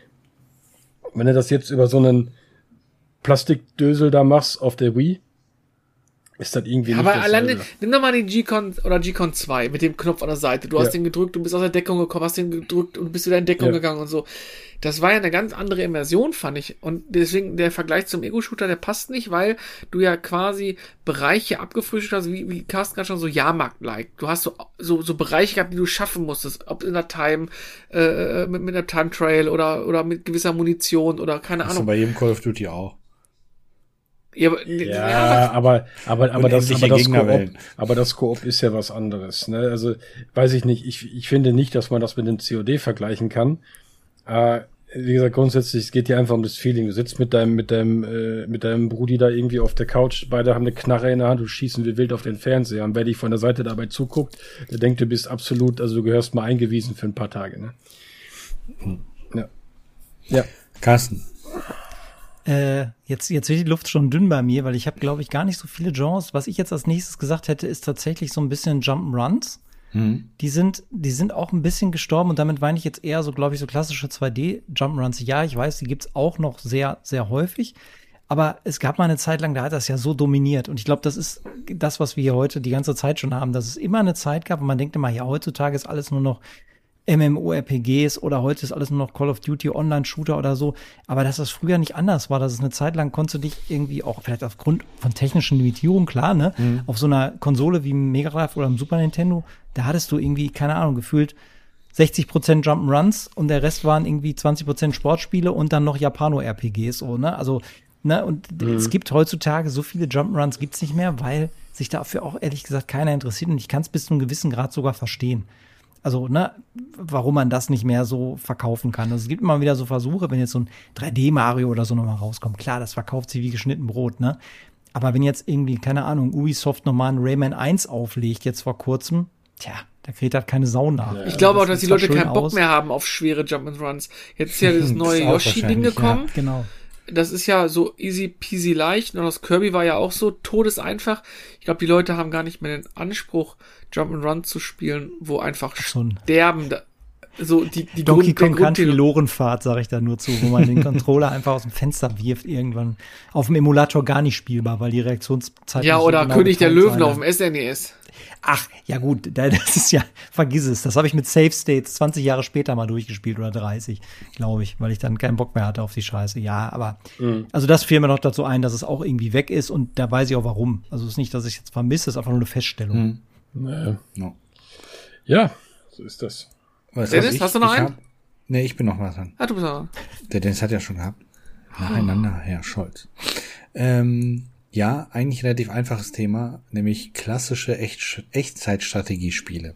Wenn du das jetzt über so einen Plastikdösel da machst auf der Wii, ist das irgendwie ja, nicht aber dasselbe. alleine, nimm doch mal den G-Con oder G-Con zwei mit dem Knopf an der Seite. Du Ja. hast den gedrückt, du bist aus der Deckung gekommen, hast den gedrückt und bist wieder in Deckung Ja. gegangen und so. Das war ja eine ganz andere Immersion, fand ich. Und deswegen der Vergleich zum Ego-Shooter, der passt nicht, weil du ja quasi Bereiche abgefrühstückt hast, wie, wie Carsten gerade schon so Jahrmarkt-like. Du hast so, so, so Bereiche gehabt, die du schaffen musstest. Ob in der Time, äh, mit, mit einer Time Trail oder, oder mit gewisser Munition oder keine Das ist Ahnung. bei jedem Call of Duty auch. Ja, aber, Ja, aber, aber, aber das, Unendliche aber das Koop, Gegnerwellen. aber das Koop ist ja was anderes, ne? Also, weiß ich nicht. Ich, ich finde nicht, dass man das mit dem C O D vergleichen kann. Äh, wie gesagt, grundsätzlich, es geht hier einfach um das Feeling. Du sitzt mit deinem, mit deinem, äh, mit deinem Brudi da irgendwie auf der Couch. Beide haben eine Knarre in der Hand, du schießen wie wild auf den Fernseher. Und wer dich von der Seite dabei zuguckt, der denkt, du bist absolut, also du gehörst mal eingewiesen für ein paar Tage, ne? Ja. Ja. Carsten. Äh, jetzt, jetzt wird die Luft schon dünn bei mir, weil ich habe, glaube ich, gar nicht so viele Genres. Was ich jetzt als nächstes gesagt hätte, ist tatsächlich so ein bisschen Jump'n'Runs. Mhm. Die sind, die sind auch ein bisschen gestorben und damit meine ich jetzt eher so, glaube ich, so klassische zwei D Jump'n'Runs. Ja, ich weiß, die gibt's auch noch sehr, sehr häufig. Aber es gab mal eine Zeit lang, da hat das ja so dominiert. Und ich glaube, das ist das, was wir hier heute die ganze Zeit schon haben, dass es immer eine Zeit gab und man denkt immer, ja, heutzutage ist alles nur noch MMORPGs oder heute ist alles nur noch Call of Duty Online-Shooter oder so. Aber dass das früher nicht anders war, dass es eine Zeit lang konntest du dich irgendwie auch, vielleicht aufgrund von technischen Limitierungen, klar, ne, mhm. auf so einer Konsole wie im Mega Drive oder im Super Nintendo, da hattest du irgendwie, keine Ahnung, gefühlt sechzig Prozent Jump'n'Runs und der Rest waren irgendwie zwanzig Prozent Sportspiele und dann noch Japano-R P Gs, so, ne, also, ne, und mhm. es gibt heutzutage so viele Jump'n'Runs gibt's nicht mehr, weil sich dafür auch ehrlich gesagt keiner interessiert und ich kann es bis zu einem gewissen Grad sogar verstehen. Also, ne, warum man das nicht mehr so verkaufen kann. Also, es gibt immer wieder so Versuche, wenn jetzt so ein drei D Mario oder so nochmal rauskommt. Klar, das verkauft sich wie geschnitten Brot, ne? Aber wenn jetzt irgendwie, keine Ahnung, Ubisoft nochmal einen Rayman eins auflegt, jetzt vor kurzem, tja, da kriegt halt keine Sau nach. Ich glaube das auch, dass die sieht zwar Leute keinen schön Bock aus. mehr haben auf schwere Jump'n'Runs. Jetzt ist ja das Das neue ist auch Yoshi-Ding wahrscheinlich, gekommen. Ja, genau. Das ist ja so easy peasy leicht und das Kirby war ja auch so todeseinfach. Ich glaube, die Leute haben gar nicht mehr den Anspruch, Jump'n'Run zu spielen, wo einfach so ein sterben. So die, die Donkey Grund, Kong Country Grund, Lorenfahrt, sage ich da nur zu, wo man den Controller einfach aus dem Fenster wirft irgendwann. Auf dem Emulator gar nicht spielbar, weil die Reaktionszeit ja, nicht so oder genau König der getimt Löwen sei. auf dem S N E S. Ach, ja gut, das ist ja, vergiss es. Das habe ich mit Save States zwanzig Jahre später mal durchgespielt oder dreißig, glaube ich, weil ich dann keinen Bock mehr hatte auf die Scheiße. Ja, aber, mhm. also das fiel mir noch dazu ein, dass es auch irgendwie weg ist und da weiß ich auch warum. Also es ist nicht, dass ich jetzt vermisse, es ist einfach nur eine Feststellung. Mhm. Naja. No. Ja, so ist das. Was, Dennis, ich, hast du noch ich einen? Hab, nee, ich bin noch mal dran. Ah, du bist noch. Der Dennis hat ja schon gehabt. Nacheinander, Herr Scholz. Ähm, ja, eigentlich relativ einfaches Thema, nämlich klassische Echt Echtzeitstrategiespiele.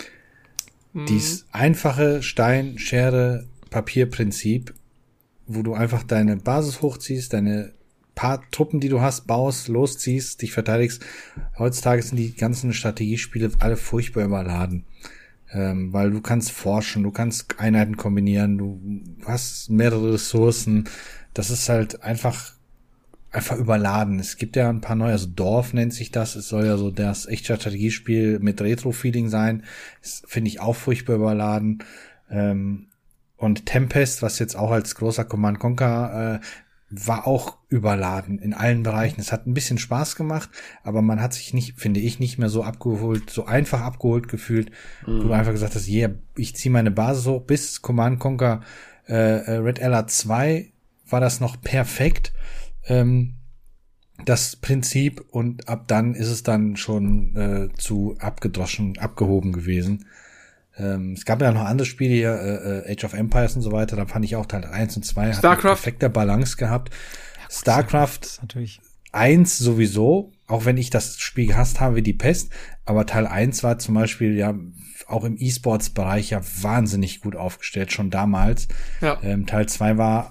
Hm. Dies einfache Stein, Schere, Papierprinzip, wo du einfach deine Basis hochziehst, deine paar Truppen, die du hast, baust, losziehst, dich verteidigst. Heutzutage sind die ganzen Strategiespiele alle furchtbar überladen. Ähm, weil du kannst forschen, du kannst Einheiten kombinieren, du hast mehrere Ressourcen. Das ist halt einfach einfach überladen. Es gibt ja ein paar neue, also Dorf nennt sich das. Es soll ja so das Echtzeitstrategiespiel mit Retro-Feeling sein. Das finde ich auch furchtbar überladen. Ähm, und Tempest, was jetzt auch als großer Command Conquer äh, war auch überladen in allen Bereichen. Es hat ein bisschen Spaß gemacht, aber man hat sich nicht, finde ich, nicht mehr so abgeholt, so einfach abgeholt gefühlt, mhm. wo du einfach gesagt hast, yeah, ich ziehe meine Basis hoch. Bis Command Conquer äh, Red Alert zwei war das noch perfekt, ähm, das Prinzip, und ab dann ist es dann schon äh, zu abgedroschen, abgehoben gewesen. Ähm, es gab ja noch andere Spiele hier, äh, Age of Empires und so weiter, da fand ich auch Teil eins und zwei hat eine perfekte Balance gehabt. Ja, gut, StarCraft natürlich eins sowieso, auch wenn ich das Spiel gehasst habe wie die Pest, aber Teil eins war zum Beispiel ja auch im E-Sports-Bereich ja wahnsinnig gut aufgestellt, schon damals. Ja. Ähm, Teil zwei war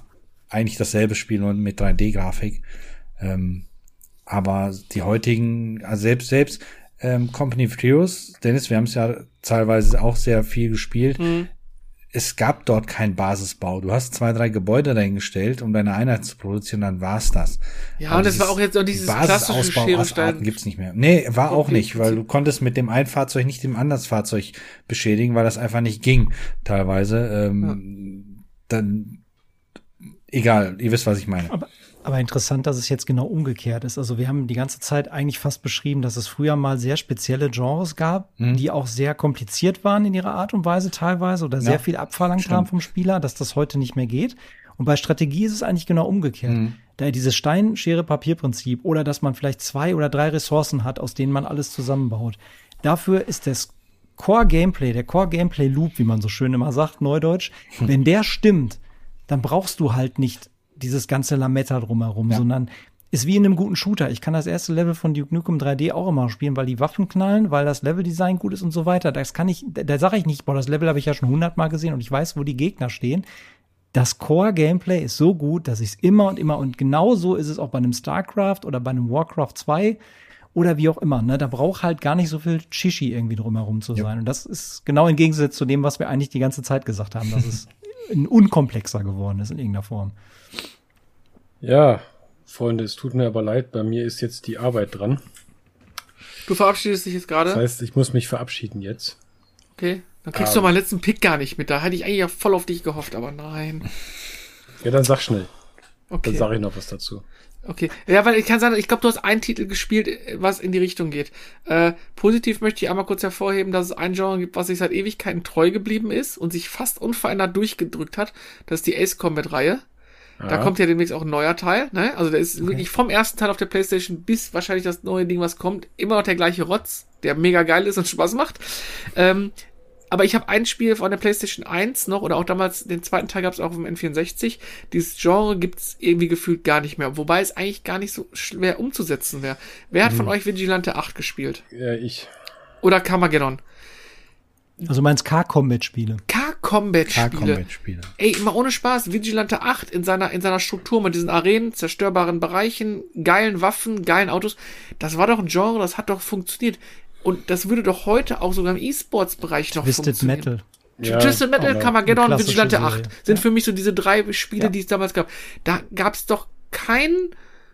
eigentlich dasselbe Spiel, nur mit drei D-Grafik. Ähm, aber die heutigen, also selbst, selbst ähm, Company of Heroes, Dennis, wir haben es ja teilweise auch sehr viel gespielt. Mhm. Es gab dort keinen Basisbau. Du hast zwei, drei Gebäude dahingestellt, um deine Einheit zu produzieren, dann war's das. Ja, aber und das war auch jetzt auch dieses klassische Basisausbauarten gibt's nicht mehr. Nee, war auch nicht, weil du konntest mit dem einen Fahrzeug nicht dem anderen Fahrzeug beschädigen, weil das einfach nicht ging, teilweise. Ähm, ja. Dann, egal, ihr wisst, was ich meine. Aber Aber interessant, dass es jetzt genau umgekehrt ist. Also wir haben die ganze Zeit eigentlich fast beschrieben, dass es früher mal sehr spezielle Genres gab, mhm. die auch sehr kompliziert waren in ihrer Art und Weise teilweise oder ja, sehr viel abverlangt stimmt. haben vom Spieler, dass das heute nicht mehr geht. Und bei Strategie ist es eigentlich genau umgekehrt. Mhm. Da dieses Stein-Schere-Papier-Prinzip oder dass man vielleicht zwei oder drei Ressourcen hat, aus denen man alles zusammenbaut. Dafür ist das Core-Gameplay, der Core-Gameplay-Loop, wie man so schön immer sagt, Neudeutsch, hm. wenn der stimmt, dann brauchst du halt nicht dieses ganze Lametta drumherum, ja. sondern ist wie in einem guten Shooter. Ich kann das erste Level von Duke Nukem drei D auch immer spielen, weil die Waffen knallen, weil das Leveldesign gut ist und so weiter. Das kann ich, da, da sage ich nicht, boah, das Level habe ich ja schon hundertmal gesehen und ich weiß, wo die Gegner stehen. Das Core-Gameplay ist so gut, dass ich es immer und immer, und genau so ist es auch bei einem StarCraft oder bei einem Warcraft zwei oder wie auch immer. Ne? Da braucht halt gar nicht so viel Shishi irgendwie drumherum zu sein. Ja. Und das ist genau im Gegensatz zu dem, was wir eigentlich die ganze Zeit gesagt haben, dass es unkomplexer geworden ist in irgendeiner Form. Ja, Freunde, es tut mir aber leid, bei mir ist jetzt die Arbeit dran. Du verabschiedest dich jetzt gerade? Das heißt, ich muss mich verabschieden jetzt. Okay, dann kriegst um. du meinen letzten Pick gar nicht mit. Da hatte ich eigentlich ja voll auf dich gehofft, aber nein. Ja, dann sag schnell. Okay. Dann sag ich noch was dazu. Okay, ja, weil ich kann sagen, ich glaube, du hast einen Titel gespielt, was in die Richtung geht. Äh, positiv möchte ich einmal kurz hervorheben, dass es ein Genre gibt, was sich seit Ewigkeiten treu geblieben ist und sich fast unverändert durchgedrückt hat. Das ist die Ace Combat-Reihe. Ja. Da kommt ja demnächst auch ein neuer Teil, ne? Also der ist okay. wirklich vom ersten Teil auf der PlayStation bis wahrscheinlich das neue Ding, was kommt, immer noch der gleiche Rotz, der mega geil ist und Spaß macht. Ähm, aber ich habe ein Spiel von der PlayStation eins noch, oder auch damals, den zweiten Teil gab es auch auf dem N vierundsechzig. Dieses Genre gibt's irgendwie gefühlt gar nicht mehr, wobei es eigentlich gar nicht so schwer umzusetzen wäre. Wer hat hm. von euch Vigilante acht gespielt? Ja, ich. Oder Carmageddon? Also meinst K-Combat-Spiele? K-Combat-Spiele. K-Combat-Spiele. Ey, mal ohne Spaß, Vigilante acht in seiner, in seiner Struktur mit diesen Arenen, zerstörbaren Bereichen, geilen Waffen, geilen Autos. Das war doch ein Genre, das hat doch funktioniert. Und das würde doch heute auch sogar im E-Sports-Bereich noch Twisted funktionieren. Metal. Ja, Twisted Metal, Carmageddon, Vigilante acht Serie. sind ja. für mich so diese drei Spiele, ja. die es damals gab. Da gab's doch keinen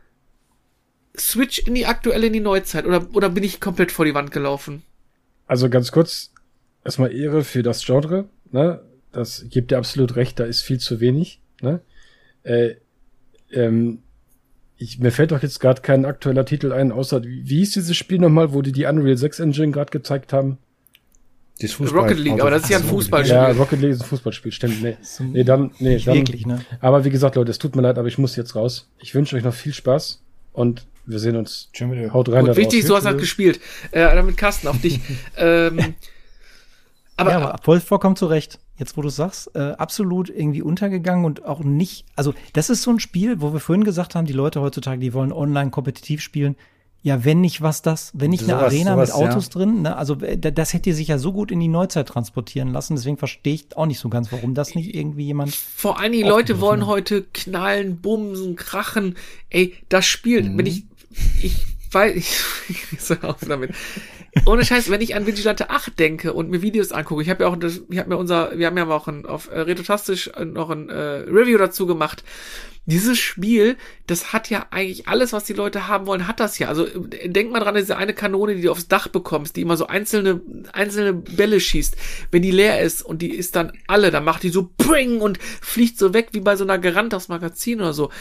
Switch in die aktuelle, in die Neuzeit. Oder, oder bin ich komplett vor die Wand gelaufen? Also ganz kurz, erstmal Ehre für das Genre, ne? Das gibt dir absolut recht, da ist viel zu wenig, ne? Äh, ähm, ich, mir fällt doch jetzt gerade kein aktueller Titel ein, außer, wie, wie hieß dieses Spiel nochmal, wo die die Unreal sechs Engine gerade gezeigt haben? Das Fußball- Rocket League, aber das ist ja ein Fußballspiel. Ja, Rocket League ist ein Fußballspiel, stimmt. Nee, nee dann, nee, dann. Wirklich, ne? Aber wie gesagt, Leute, es tut mir leid, aber ich muss jetzt raus. Ich wünsche euch noch viel Spaß und wir sehen uns. Haut rein. Gut, wichtig ist, du hast halt gespielt. Äh, damit Carsten auf dich. ähm, aber, ja, aber voll, vollkommen zu Recht. Jetzt, wo du sagst, äh, absolut irgendwie untergegangen und auch nicht, also das ist so ein Spiel, wo wir vorhin gesagt haben, die Leute heutzutage, die wollen online kompetitiv spielen. Ja, wenn nicht was das, wenn nicht eine sowas, Arena sowas, mit Autos ja. drin, ne? Also das hätte sich ja so gut in die Neuzeit transportieren lassen, deswegen verstehe ich auch nicht so ganz, warum das nicht irgendwie jemand. Vor allem die Leute wollen heute knallen, bumsen, krachen. Ey, das spielt, mhm. wenn ich, ich weiß, ich, ich so auf damit. Ohne Scheiß, wenn ich an Vigilante acht denke und mir Videos angucke, ich habe ja auch, das, ich habe mir unser, wir haben ja auch ein, auf äh, Retrotastisch noch ein äh, Review dazu gemacht. Dieses Spiel, das hat ja eigentlich alles, was die Leute haben wollen, hat das ja. Also denk mal dran, diese eine Kanone, die du aufs Dach bekommst, die immer so einzelne einzelne Bälle schießt. Wenn die leer ist und die ist dann alle, dann macht die so Pring und fliegt so weg wie bei so einer Garant aufs Magazin oder so.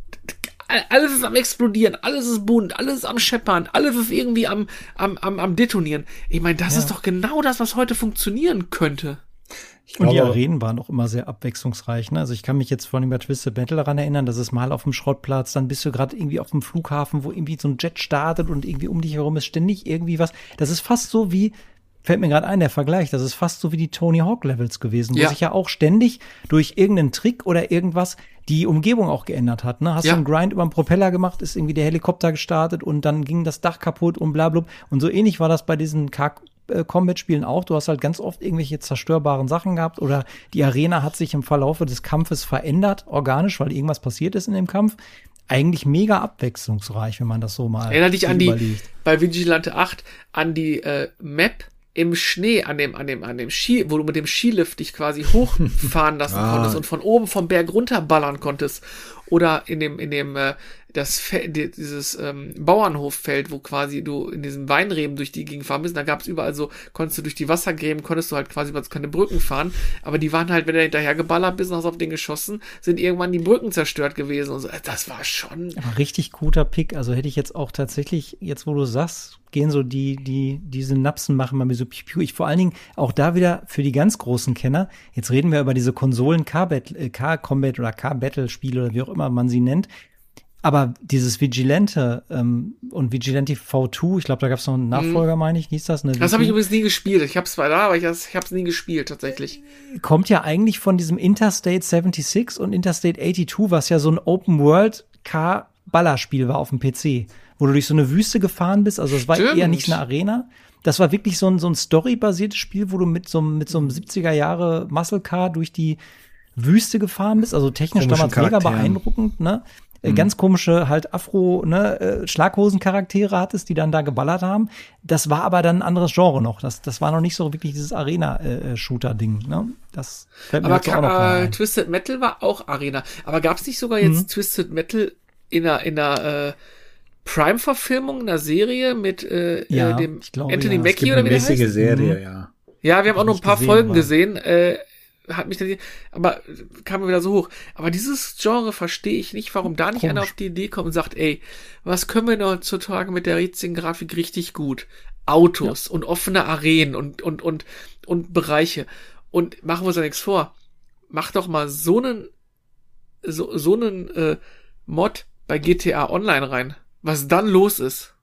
Alles ist am explodieren, alles ist bunt, alles ist am scheppern, alles ist irgendwie am am am, am detonieren. Ich meine, das ja. ist doch genau das, was heute funktionieren könnte. Ich und die Arenen waren auch immer sehr abwechslungsreich. Ne? Also ich kann mich jetzt vor allem bei Twisted Metal daran erinnern, dass es mal auf dem Schrottplatz, dann bist du gerade irgendwie auf dem Flughafen, wo irgendwie so ein Jet startet und irgendwie um dich herum ist ständig irgendwie was. Das ist fast so wie, fällt mir gerade ein, der Vergleich, das ist fast so wie die Tony Hawk Levels gewesen, wo ja. sich ja auch ständig durch irgendeinen Trick oder irgendwas die Umgebung auch geändert hat. Ne? Hast ja. du einen Grind über den Propeller gemacht, ist irgendwie der Helikopter gestartet und dann ging das Dach kaputt und bla bla. Und so ähnlich war das bei diesen K Combat-Spielen auch. Du hast halt ganz oft irgendwelche zerstörbaren Sachen gehabt oder die Arena hat sich im Verlaufe des Kampfes verändert, organisch, weil irgendwas passiert ist in dem Kampf. Eigentlich mega abwechslungsreich, wenn man das so mal Erinner dich an die, überlegt. bei Vigilante acht, an die äh, Map im Schnee, an dem, an dem, an dem Ski, wo du mit dem Skilift dich quasi hochfahren lassen Ah. konntest und von oben vom Berg runterballern konntest. Oder in dem, in dem, äh, das Fe die, dieses ähm, Bauernhoffeld, wo quasi du in diesen Weinreben durch die Gegend fahren bist. Da gab es überall so, konntest du durch die Wassergräben, konntest du halt quasi über keine Brücken fahren. Aber die waren halt, wenn du hinterher geballert bist und hast auf den geschossen, sind irgendwann die Brücken zerstört gewesen. Und so. Das war schon. Aber richtig guter Pick. Also hätte ich jetzt auch tatsächlich, jetzt wo du sagst, gehen so die, die, die Synapsen machen bei mir so piu, piu. Ich vor allen Dingen auch da wieder für die ganz großen Kenner. Jetzt reden wir über diese Konsolen Car-Combat oder Car-Battle-Spiele oder wie auch immer man sie nennt. Aber dieses Vigilante ähm, und Vigilante V zwei, ich glaube, da gab es noch einen Nachfolger, meine ich, hieß das? Eine Das habe ich übrigens nie gespielt. Ich habe es zwar da, aber ich, ich habe es nie gespielt, tatsächlich. Kommt ja eigentlich von diesem Interstate sechsundsiebzig und Interstate zweiundachtzig, was ja so ein Open-World-Car-Ballerspiel war auf dem P C, wo du durch so eine Wüste gefahren bist. Also es war Stimmt. eher nicht eine Arena. Das war wirklich so ein, so ein Story-basiertes Spiel, wo du mit so, einem- mit so einem siebziger Jahre Muscle Car durch die Wüste gefahren bist. Also technisch Komischen damals mega Charakteren. beeindruckend, ne? Äh, Ganz komische halt Afro, ne, äh, Schlaghosen-Charaktere hattest, die dann da geballert haben. Das war aber dann ein anderes Genre noch. Das, das war noch nicht so wirklich dieses Arena-Shooter-Ding, ne? Das fällt mir Aber jetzt auch noch äh, rein. Twisted Metal war auch Arena. Aber gab es nicht sogar jetzt Mhm. Twisted Metal in einer, in einer äh, Prime-Verfilmung, einer Serie mit äh, Ja, äh, dem ich glaube, Anthony ja. Es Mackie Gibt oder eine wie der heißt? riesige Serie, Mhm. ja. Ja, wir haben auch noch ein nicht paar gesehen, Folgen aber- gesehen. Äh, hat mich dann, aber kam mir wieder so hoch. Aber dieses Genre verstehe ich nicht, warum da nicht Komisch. einer auf die Idee kommt und sagt, ey, was können wir denn heutzutage mit der jetzigen Grafik richtig gut? Autos und offene Arenen und, und, und, und Bereiche. Und machen wir uns da nichts vor. Mach doch mal so einen, so, so einen äh, Mod bei G T A Online rein. Was dann los ist.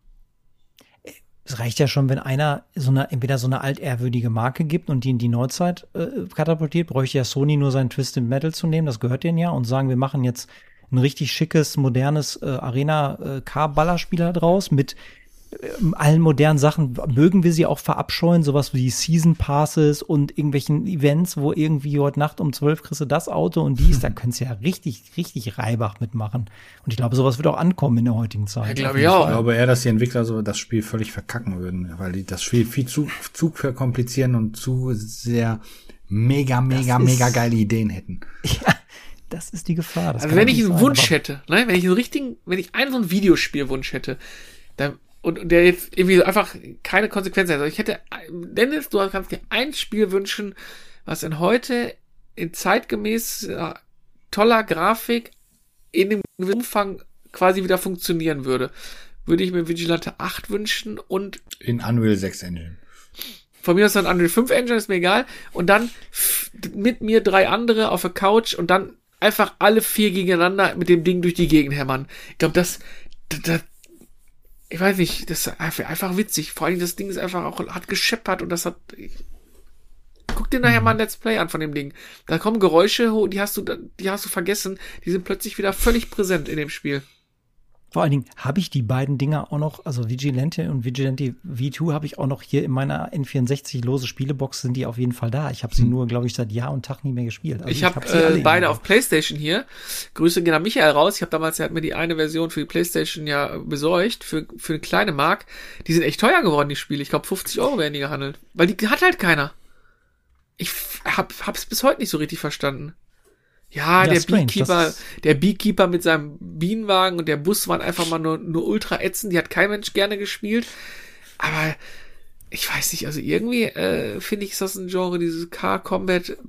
Es reicht ja schon, wenn einer so eine, entweder so eine altehrwürdige Marke gibt und die in die Neuzeit äh, katapultiert, bräuchte ja Sony nur sein Twisted Metal zu nehmen, das gehört denen ja, und sagen, wir machen jetzt ein richtig schickes, modernes äh, Arena-Car-Ballerspiel da draus mit äh, allen modernen Sachen. Mögen wir sie auch verabscheuen, sowas wie Season Passes und irgendwelchen Events, wo irgendwie heute Nacht um zwölf kriegst du das Auto und dies, da können sie ja richtig, richtig Reibach mitmachen. Und ich glaube, sowas wird auch ankommen in der heutigen Zeit. Ja, glaube Auf ich jeden auch. Ich Fall. glaube eher, dass die Entwickler so das Spiel völlig verkacken würden, weil die das Spiel viel zu, zu verkomplizieren und zu sehr mega, mega, Das ist- mega geile Ideen hätten. Ja, das ist die Gefahr. Das Also kann wenn ich natürlich einen sein, Wunsch aber- hätte, ne, wenn ich einen richtigen, wenn ich einen so einen Videospielwunsch hätte, dann, und, und der jetzt irgendwie so einfach keine Konsequenzen hat. Also ich hätte, Dennis, du kannst dir ein Spiel wünschen, was in heute in zeitgemäß äh, toller Grafik in dem gewissen Umfang quasi wieder funktionieren würde. Würde ich mir Vigilante acht wünschen und In Unreal sechs Engine. von mir aus dann Unreal fünf Engine, ist mir egal. Und dann f- mit mir drei andere auf der Couch und dann einfach alle vier gegeneinander mit dem Ding durch die Gegend hämmern. Ich glaube, das, das, das, ich weiß nicht, das ist einfach, einfach witzig. Vor allem das Ding ist einfach auch, hat gescheppert und das hat, ich, guck dir nachher mal ein Let's Play an von dem Ding. Da kommen Geräusche hoch, die hast du, die hast du vergessen, die sind plötzlich wieder völlig präsent in dem Spiel. Vor allen Dingen habe ich die beiden Dinger auch noch, also Vigilante und Vigilante V zwei habe ich auch noch hier in meiner N vierundsechzig lose Spielebox, sind die auf jeden Fall da. Ich habe sie nur, glaube ich, seit Jahr und Tag nie mehr gespielt. Also ich habe sie alle äh, in beide der- auf PlayStation hier. Grüße gehen an Michael raus. Ich habe damals, er hat mir die eine Version für die PlayStation ja besorgt, für, für eine kleine Mark. Die sind echt teuer geworden, die Spiele. Ich glaube, fünfzig Euro werden die gehandelt. Weil die hat halt keiner. Ich f- hab, hab's bis heute nicht so richtig verstanden. Ja, Ja, der strange, Beekeeper, das- der Beekeeper mit seinem Bienenwagen und der Bus waren einfach mal nur, nur ultra ätzend. Die hat kein Mensch gerne gespielt. Aber ich weiß nicht, also irgendwie äh, finde ich, ist das ein Genre, dieses Car Combat,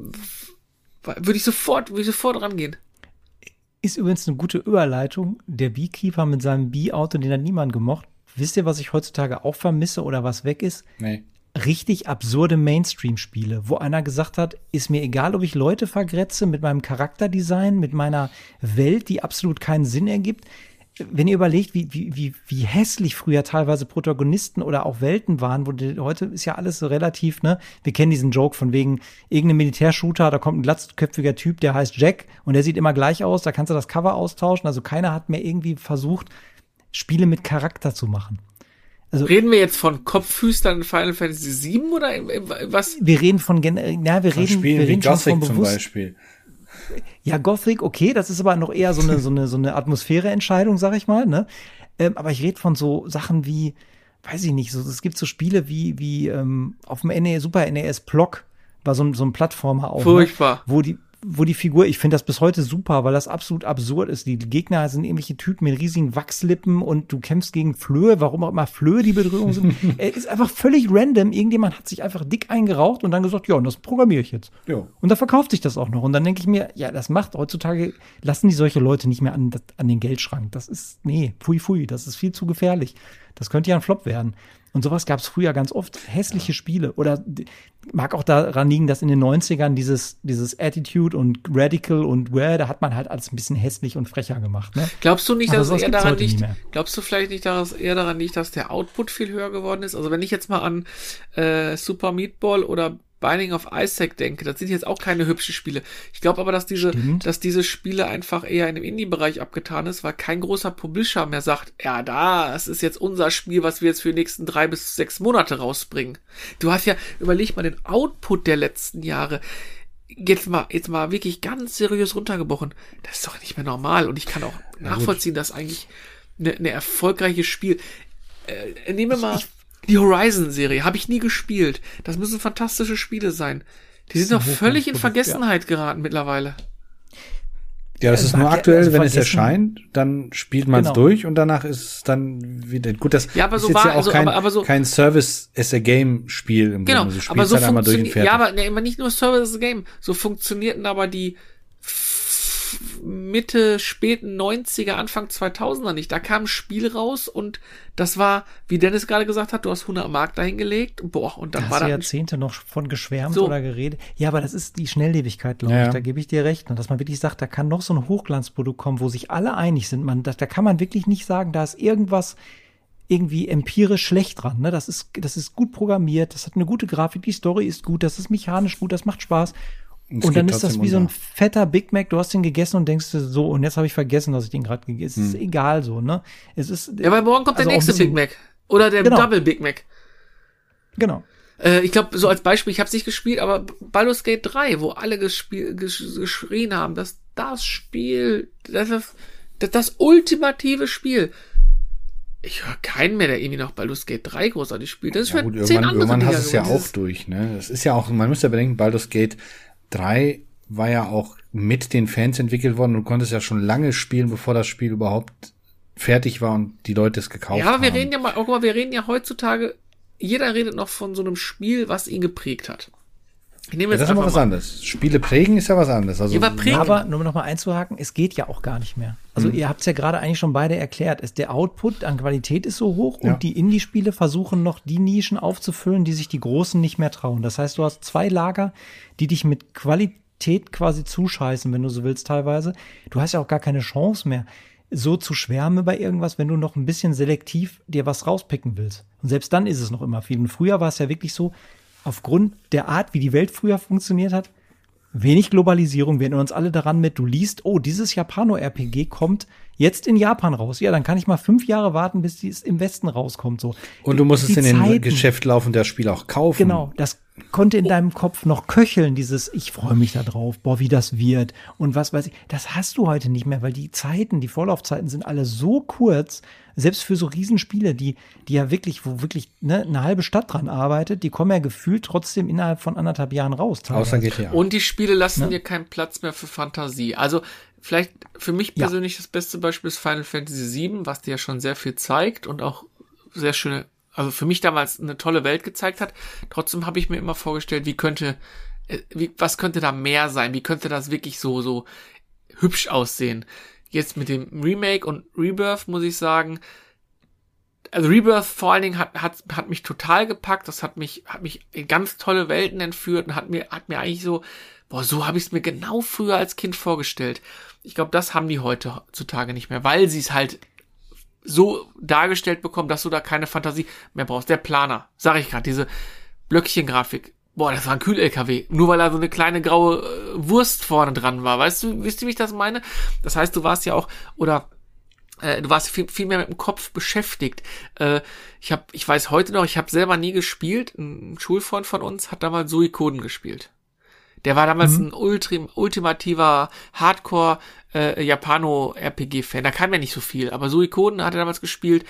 würde ich sofort, würde ich sofort rangehen. Ist übrigens eine gute Überleitung. Der Beekeeper mit seinem Bee-Auto, den hat niemand gemocht. Wisst ihr, was ich heutzutage auch vermisse oder was weg ist? Nee. Richtig absurde Mainstream-Spiele, wo einer gesagt hat, ist mir egal, ob ich Leute vergrätze mit meinem Charakterdesign, mit meiner Welt, die absolut keinen Sinn ergibt. Wenn ihr überlegt, wie, wie, wie, wie hässlich früher teilweise Protagonisten oder auch Welten waren, wo die, heute ist ja alles so relativ, ne? Wir kennen diesen Joke von wegen irgendeinem Militärshooter, da kommt ein glatzköpfiger Typ, der heißt Jack und der sieht immer gleich aus, da kannst du das Cover austauschen. Also keiner hat mehr irgendwie versucht, Spiele mit Charakter zu machen. Also, reden wir jetzt von Kopfhüstern in Final Fantasy sieben oder was? Wir reden von, gen- ja, wir Von reden, Spielen wir wie reden schon Gothic von zum bewusst. Beispiel. Ja, Gothic, okay, das ist aber noch eher so eine, so eine, so eine Atmosphäreentscheidung, sag ich mal, ne? Ähm, aber ich rede von so Sachen wie, weiß ich nicht, so, es gibt so Spiele wie, wie, ähm, auf dem N E S, Super N E S Block, war so ein, so ein Plattformer auch. Furchtbar. Ne? Wo die, wo die Figur, ich finde das bis heute super, weil das absolut absurd ist. Die Gegner sind irgendwelche Typen mit riesigen Wachslippen und du kämpfst gegen Flöhe, warum auch immer Flöhe die Bedrohung sind. Es ist einfach völlig random. Irgendjemand hat sich einfach dick eingeraucht und dann gesagt, ja, und das programmiere ich jetzt. Jo. Und da verkauft sich das auch noch. Und dann denke ich mir, ja, das macht heutzutage, lassen die solche Leute nicht mehr an, an den Geldschrank. Das ist, nee, pfui, pfui, das ist viel zu gefährlich. Das könnte ja ein Flop werden. Und sowas gab es früher ganz oft. Hässliche ja. Spiele. Oder mag auch daran liegen, dass in den neunzigern dieses, dieses Attitude und Radical und Where, da hat man halt alles ein bisschen hässlich und frecher gemacht. Ne? Glaubst du nicht, Aber dass es sowas eher gibt's daran heute nicht liegt, mehr. glaubst du vielleicht nicht, dass es eher daran liegt, dass der Output viel höher geworden ist? Also wenn ich jetzt mal an äh, Super Meat Ball oder Binding of Isaac denke, das sind jetzt auch keine hübschen Spiele. Ich glaube aber, dass diese, Stimmt. dass diese Spiele einfach eher in dem Indie-Bereich abgetan ist, weil kein großer Publisher mehr sagt, ja, das ist jetzt unser Spiel, was wir jetzt für die nächsten drei bis sechs Monate rausbringen. Du hast ja, überleg mal den Output der letzten Jahre. Jetzt mal, jetzt mal wirklich ganz seriös runtergebrochen. Das ist doch nicht mehr normal und ich kann auch Ja, nachvollziehen, dass eigentlich eine, eine erfolgreiche Spiel, äh, nehmen wir mal die Horizon-Serie, habe ich nie gespielt. Das müssen fantastische Spiele sein. Die sind doch völlig in Vergessenheit geraten mittlerweile. Ja, das Äh, ist nur mag- aktuell, also wenn es vergessen- erscheint, dann spielt man es Genau. durch und danach ist es dann wieder gut. Das Ja, aber ist so jetzt war- ja auch also, kein, aber- aber so- kein Service-as-a-Game-Spiel im Genau, Grunde. Du aber spielst so halt einmal durch und funktioniert, ja, fertig. aber ne, immer nicht nur Service Game, so funktionierten aber die Mitte, späten neunziger, Anfang zweitausender nicht. Da kam ein Spiel raus und das war, wie Dennis gerade gesagt hat, du hast hundert Mark dahingelegt, boah, und dann Da war hast du das Jahrzehnte noch von geschwärmt So. oder geredet. Ja, aber das ist die Schnelllebigkeit, glaube Ja, ich. ja. Da gebe ich dir recht. Und dass man wirklich sagt, da kann noch so ein Hochglanzprodukt kommen, wo sich alle einig sind. Man, da, da kann man wirklich nicht sagen, da ist irgendwas irgendwie empirisch schlecht dran. Ne? Das ist, das ist gut programmiert, das hat eine gute Grafik, die Story ist gut, das ist mechanisch gut, das macht Spaß. es Und dann geht ist das trotzdem wie so ein unter. fetter Big Mac, du hast den gegessen und denkst dir so, und jetzt habe ich vergessen, dass ich den gerade gegessen habe. Es ist egal so, ne? Es ist, ja, weil morgen kommt also der auch ein nächste bisschen- Big Mac. Oder der Genau. Double Big Mac. Genau. Äh, ich glaube, so als Beispiel, ich habe es nicht gespielt, aber Baldur's Gate drei, wo alle gespiel, gesch geschrien haben, dass das Spiel, das ist das, das ultimative Spiel. Ich höre keinen mehr, der irgendwie noch Baldur's Gate drei großartig spielt. Das ist Ja, schon gut, zehn irgendwann, andere irgendwann hast Dinger du es ja geworden. auch durch, ne? Das ist ja auch, man muss ja bedenken, Baldur's Gate drei war ja auch mit den Fans entwickelt worden. Du konntest ja schon lange spielen, bevor das Spiel überhaupt fertig war und die Leute es gekauft haben. Ja, aber wir reden ja mal, auch mal, wir reden ja heutzutage, jeder redet noch von so einem Spiel, was ihn geprägt hat. Ich nehme Ja, jetzt das ist aber einfach was mal. anderes. Spiele prägen ist ja was anderes. Also, Ja, aber prägen- Aber nur noch mal einzuhaken, es geht ja auch gar nicht mehr. Also ihr habt es ja gerade eigentlich schon beide erklärt. Es, der Output an Qualität ist so hoch Ja. und die Indie-Spiele versuchen noch die Nischen aufzufüllen, die sich die Großen nicht mehr trauen. Das heißt, du hast zwei Lager, die dich mit Qualität quasi zuscheißen, wenn du so willst teilweise. Du hast ja auch gar keine Chance mehr, so zu schwärmen bei irgendwas, wenn du noch ein bisschen selektiv dir was rauspicken willst. Und selbst dann ist es noch immer viel. Und früher war es ja wirklich so, aufgrund der Art, wie die Welt früher funktioniert hat, wenig Globalisierung, wir erinnern uns alle daran mit, du liest, oh, dieses Japano-R P G kommt jetzt in Japan raus. Ja, dann kann ich mal fünf Jahre warten, bis es im Westen rauskommt. So. und du musst Die es in den Zeiten- Geschäft laufen, das Spiel auch kaufen. Genau, das konnte in deinem Kopf noch köcheln, dieses, ich freue mich da drauf, boah, wie das wird und was weiß ich. Das hast du heute nicht mehr, weil die Zeiten, die Vorlaufzeiten sind alle so kurz, selbst für so Riesenspiele, die, die ja wirklich, wo wirklich ne, eine halbe Stadt dran arbeitet, die kommen ja gefühlt trotzdem innerhalb von anderthalb Jahren raus. Außer teilweise. G T A. Und die Spiele lassen Ne? dir keinen Platz mehr für Fantasie. Also vielleicht für mich Ja. persönlich das beste Beispiel ist Final Fantasy sieben, was dir ja schon sehr viel zeigt und auch sehr schöne, also für mich damals eine tolle Welt gezeigt hat. Trotzdem habe ich mir immer vorgestellt, wie könnte, äh, wie, was könnte da mehr sein? Wie könnte das wirklich so, so hübsch aussehen? Jetzt mit dem Remake und Rebirth muss ich sagen, also Rebirth vor allen Dingen hat, hat, hat mich total gepackt. Das hat mich, hat mich in ganz tolle Welten entführt und hat mir, hat mir eigentlich so, boah, so habe ich es mir genau früher als Kind vorgestellt. Ich glaube, das haben die heutzutage nicht mehr, weil sie es halt so dargestellt bekommen, dass du da keine Fantasie mehr brauchst. Der Planer, sag ich gerade, diese Blöckchengrafik. Boah, das war ein Kühl-L K W. Nur weil da so eine kleine graue äh, Wurst vorne dran war. Weißt du, wisst ihr, wie ich das meine? Das heißt, du warst ja auch, oder äh, du warst viel, viel mehr mit dem Kopf beschäftigt. Äh, ich hab, ich weiß heute noch, ich habe selber nie gespielt. Ein Schulfreund von uns hat damals Suikoden gespielt. Der war damals mhm. ein ultim, ultimativer Hardcore äh, Japano-R P G-Fan. Da kam ja nicht so viel, aber Suikoden hat er damals gespielt.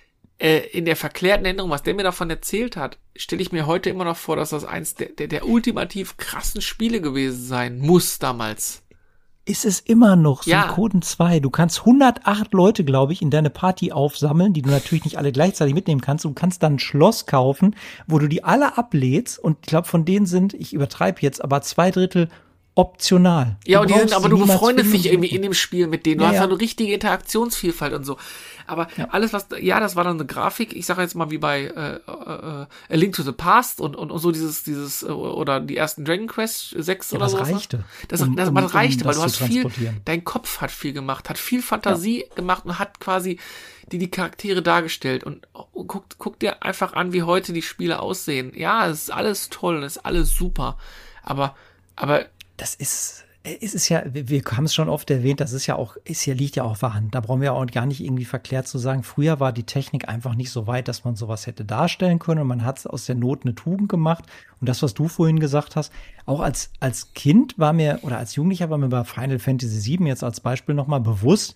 Äh, in der verklärten Erinnerung, was der mir davon erzählt hat, stelle ich mir heute immer noch vor, dass das eins der, der, der ultimativ krassen Spiele gewesen sein muss damals. Ist es immer noch Ja. Suikoden zwei. Du kannst hundertacht Leute, glaube ich, in deine Party aufsammeln, die du natürlich nicht alle gleichzeitig mitnehmen kannst. Du kannst dann ein Schloss kaufen, wo du die alle ablädst. Und ich glaube, von denen sind, ich übertreibe jetzt, aber zwei Drittel optional. Ja, Du und die brauchst sind, aber sie du niemals befreundest finden. dich irgendwie in dem Spiel mit denen. Du Ja, hast ja. eine richtige Interaktionsvielfalt und so. Aber alles, was, ja, das war dann eine Grafik, ich sage jetzt mal wie bei äh, äh, A Link to the Past und, und, und so dieses, dieses, äh, oder die ersten Dragon Quest sechs Ja, oder das so. reichte, Das, um- das, um- aber das um reichte, weil das du zu hast viel, transportieren. dein Kopf hat viel gemacht, hat viel Fantasie gemacht und hat quasi die, die Charaktere dargestellt. Und, und guck, guck dir einfach an, wie heute die Spiele aussehen. Ja, es ist alles toll, es ist alles super. Aber, aber Das ist, es ist ja, wir wir haben es schon oft erwähnt, das ist ja auch, ist ja, liegt ja auf der Hand. Da brauchen wir auch gar nicht irgendwie verklärt zu sagen, früher war die Technik einfach nicht so weit, dass man sowas hätte darstellen können und man hat es aus der Not eine Tugend gemacht. Und das, was du vorhin gesagt hast, auch als, als Kind war mir, oder als Jugendlicher war mir bei Final Fantasy sieben jetzt als Beispiel nochmal bewusst,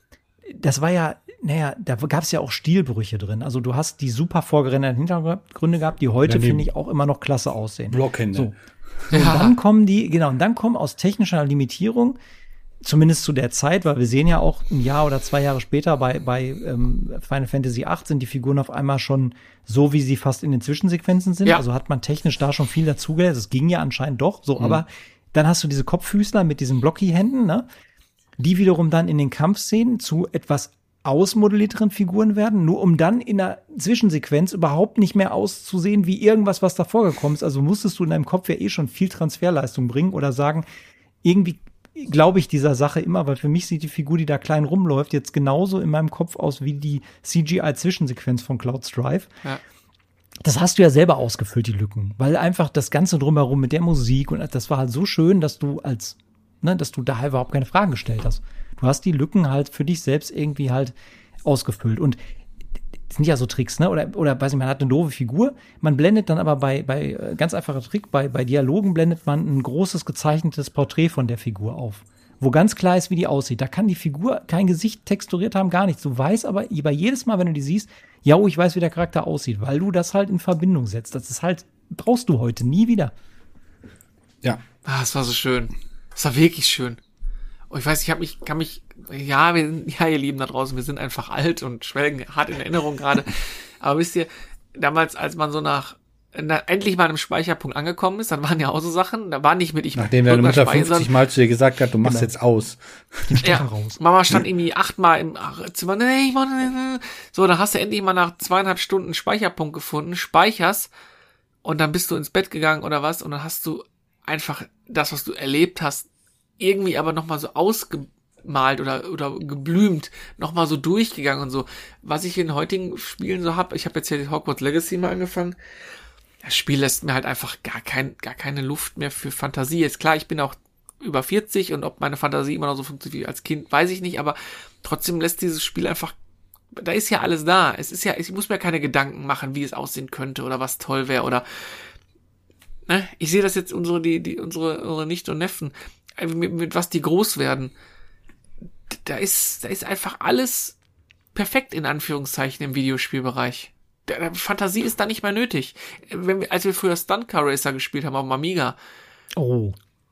das war ja, naja, da gab es ja auch Stilbrüche drin. Also du hast die super vorgerenderten Hintergründe gehabt, die heute, Ja, die finde ich, auch immer noch klasse aussehen. Blockhände. So. So, und dann kommen die, genau, und dann kommen aus technischer Limitierung, zumindest zu der Zeit, weil wir sehen ja auch ein Jahr oder zwei Jahre später bei, bei ähm, Final Fantasy acht sind die Figuren auf einmal schon so, wie sie fast in den Zwischensequenzen sind. Ja. Also hat man technisch da schon viel dazugelernt. Das ging ja anscheinend doch so, aber dann hast du diese Kopffüßler mit diesen Blocky-Händen, ne? Die wiederum dann in den Kampfszenen zu etwas ausmodellierteren Figuren werden, nur um dann in einer Zwischensequenz überhaupt nicht mehr auszusehen wie irgendwas, was davor gekommen ist. Also musstest du in deinem Kopf ja eh schon viel Transferleistung bringen oder sagen, irgendwie glaube ich dieser Sache immer, weil für mich sieht die Figur, die da klein rumläuft, jetzt genauso in meinem Kopf aus wie die C G I-Zwischensequenz von Cloud Strife. ja. Das hast du ja selber ausgefüllt, die Lücken, weil einfach das Ganze drumherum mit der Musik und das war halt so schön, dass du als, ne, dass du da überhaupt keine Fragen gestellt hast. Du hast die Lücken halt für dich selbst irgendwie halt ausgefüllt und das sind ja so Tricks, ne? Oder, oder weiß nicht, man hat eine doofe Figur, man blendet dann aber bei, bei, äh, ganz einfacher Trick, bei, bei Dialogen blendet man ein großes gezeichnetes Porträt von der Figur auf, wo ganz klar ist, wie die aussieht. Da kann die Figur kein Gesicht texturiert haben, gar nichts. Du weißt aber bei jedes Mal, wenn du die siehst, ja, oh, ich weiß, wie der Charakter aussieht, weil du das halt in Verbindung setzt. Das ist halt, brauchst du heute nie wieder. Ja. Ah, es war so schön. Es war wirklich schön. Und ich weiß, ich habe mich, kann mich, ja, wir sind, ja, ihr Lieben da draußen, wir sind einfach alt und schwelgen hart in Erinnerung gerade. Aber wisst ihr, damals, als man so nach, na, endlich mal an einem Speicherpunkt angekommen ist, dann waren ja auch so Sachen, da war nicht mit ich Nachdem deine Mutter speichern, fünfzig Mal zu dir gesagt hat, du machst jetzt aus. ja, raus. Mama stand irgendwie achtmal im Zimmer, nee, ich mach, nee, nee. So, dann hast du endlich mal nach zweieinhalb Stunden einen Speicherpunkt gefunden, speicherst und dann bist du ins Bett gegangen oder was und dann hast du einfach das, was du erlebt hast, irgendwie aber nochmal so ausgemalt oder oder geblümt, nochmal so durchgegangen und so. Was ich in heutigen Spielen so hab, ich habe jetzt ja die Hogwarts Legacy mal angefangen, das Spiel lässt mir halt einfach gar kein gar keine Luft mehr für Fantasie. Jetzt klar, ich bin auch über vierzig und ob meine Fantasie immer noch so funktioniert wie als Kind, weiß ich nicht, aber trotzdem lässt dieses Spiel einfach, da ist ja alles da. Es ist ja, ich muss mir keine Gedanken machen, wie es aussehen könnte oder was toll wäre oder, ne, ich sehe das jetzt unsere, die, die, unsere, unsere Nichte und Neffen, mit, mit was die groß werden. Da ist, da ist einfach alles perfekt in Anführungszeichen im Videospielbereich. Der, der Fantasie ist da nicht mehr nötig. Wenn wir, als wir früher Stunt Car Racer gespielt haben auf dem Amiga, Oh.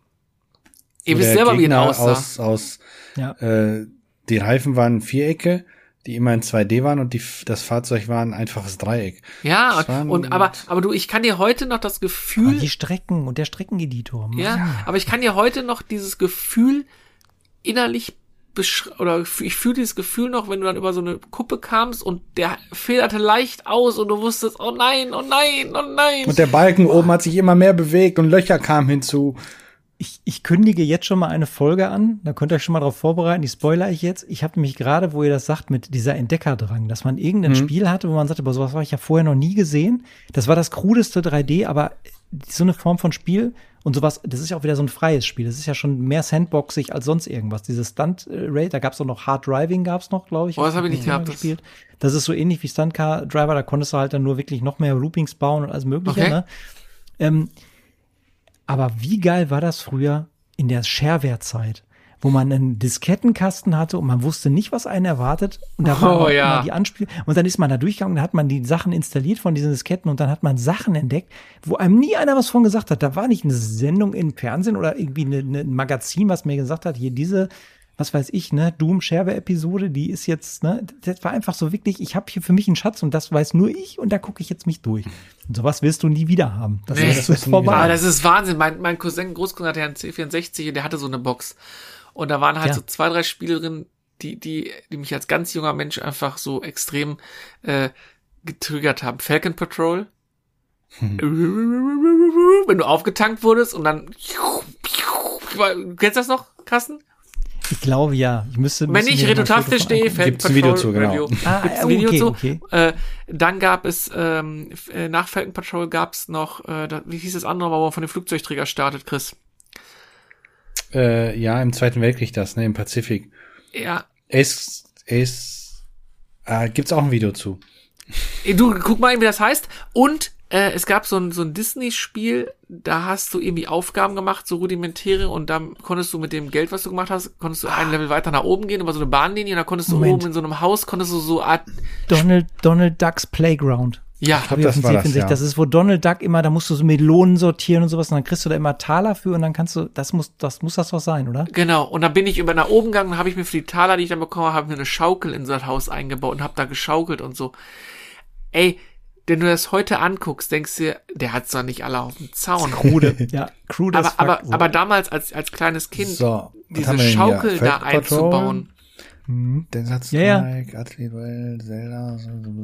ihr Wo wisst der selber, wie es Gegner aussah. aus, aus Ja. äh, die Reifen waren Vierecke, die immer in zwei D waren und die, das Fahrzeug war ein einfaches Dreieck. Ja, Das waren- und aber aber du, ich kann dir heute noch das Aber Gefühl, die Strecken und der Streckeneditor. Mann. ja, aber ich kann dir heute noch dieses Gefühl innerlich besch- oder ich fühle dieses Gefühl noch, wenn du dann über so eine Kuppe kamst und der federte leicht aus und du wusstest, oh nein, oh nein, oh nein. Und der Balken oben hat sich immer mehr bewegt und Löcher kamen hinzu. Ich, ich kündige jetzt schon mal eine Folge an, da könnt ihr euch schon mal drauf vorbereiten, die spoilere ich jetzt. Ich habe nämlich gerade, wo ihr das sagt, mit dieser Entdeckerdrang, dass man irgendein Mhm. Spiel hatte, wo man sagte, aber sowas habe ich ja vorher noch nie gesehen. Das war das krudeste drei D, aber so eine Form von Spiel, und sowas. Das ist ja auch wieder so ein freies Spiel. Das ist ja schon mehr sandboxig als sonst irgendwas. Dieses Stunt Raid, da gab's auch noch Hard Driving, gab's noch, glaube ich. Oh, das habe ich nicht gehabt. Gespielt. Das ist so ähnlich wie Stunt Car Driver. Da konntest du halt dann nur wirklich noch mehr Loopings bauen und alles Mögliche. Okay. Ne? Ähm, aber wie geil war das früher in der Shareware-Zeit, wo man einen Diskettenkasten hatte und man wusste nicht, was einen erwartet. Und da war Oh, ja. immer die Anspiel und dann ist man da durchgegangen und dann hat man die Sachen installiert von diesen Disketten und dann hat man Sachen entdeckt, wo einem nie einer was von gesagt hat. Da war nicht eine Sendung im Fernsehen oder irgendwie eine, eine, ein Magazin, was mir gesagt hat, hier diese, was weiß ich, ne, Doom Shareware-Episode, die ist jetzt, ne, das war einfach so wirklich, ich habe hier für mich einen Schatz und das weiß nur ich und da gucke ich jetzt mich durch. Und sowas wirst du nie wieder haben. Das Nee, ist, das das ist vorbei. Ah, das ist Wahnsinn. Mein, mein Cousin, Großcousin hatte ja einen C vierundsechzig und der hatte so eine Box. Und da waren halt Ja. so zwei, drei Spiele drin, die, die, die mich als ganz junger Mensch einfach so extrem äh, getriggert haben. Falcon Patrol. Hm. Wenn du aufgetankt wurdest und dann kennst du das noch, Carsten? Ich glaube ja. Ich müsste, Wenn müsste ich mir mal ein Foto Retro-Tastisch von stehe, angucken. Falcon Gibt's ein Video Patrol zu, genau. Review. Ah, Gibt's ein oh, Video okay, zu. okay. Äh, dann gab es, ähm, f- äh, nach Falcon Patrol gab's noch, äh, da, wie hieß das andere, wo man von dem Flugzeugträger startet, Chris? Äh, ja, im Zweiten Weltkrieg das, ne, im Pazifik. Ja, Ace, Ace, äh, gibt's auch ein Video zu. du, guck mal, wie das heißt. Und äh, es gab so ein, so ein Disney-Spiel, da hast du irgendwie Aufgaben gemacht, so rudimentäre, und dann konntest du mit dem Geld, was du gemacht hast, konntest du ein Level weiter nach oben gehen, über so eine Bahnlinie, und dann konntest du Moment. oben in so einem Haus, konntest du so Art, Donald, Donald Ducks Playground. ja, glaub, Hab ich auf das dem war C das, vierundsechzig. ja. Das ist, wo Donald Duck immer, da musst du so Melonen sortieren und sowas, und dann kriegst du da immer Taler für und dann kannst du, das muss, das muss das doch sein, oder? genau. Und dann bin ich über nach oben gegangen und habe ich mir für die Taler, die ich dann bekommen habe, mir eine Schaukel in so das Haus eingebaut und habe da geschaukelt und so. Ey, wenn du das heute anguckst, denkst du dir, der hat zwar nicht alle auf dem Zaun. Krude. Ja, Krude aber, as fuck, aber, so. aber damals als, als kleines Kind, So, was diese haben wir denn hier? Schaukel da Falcon Patrol, einzubauen. Mhm. Desert Ja, ja. Strike, Athlete Duell, Zelda,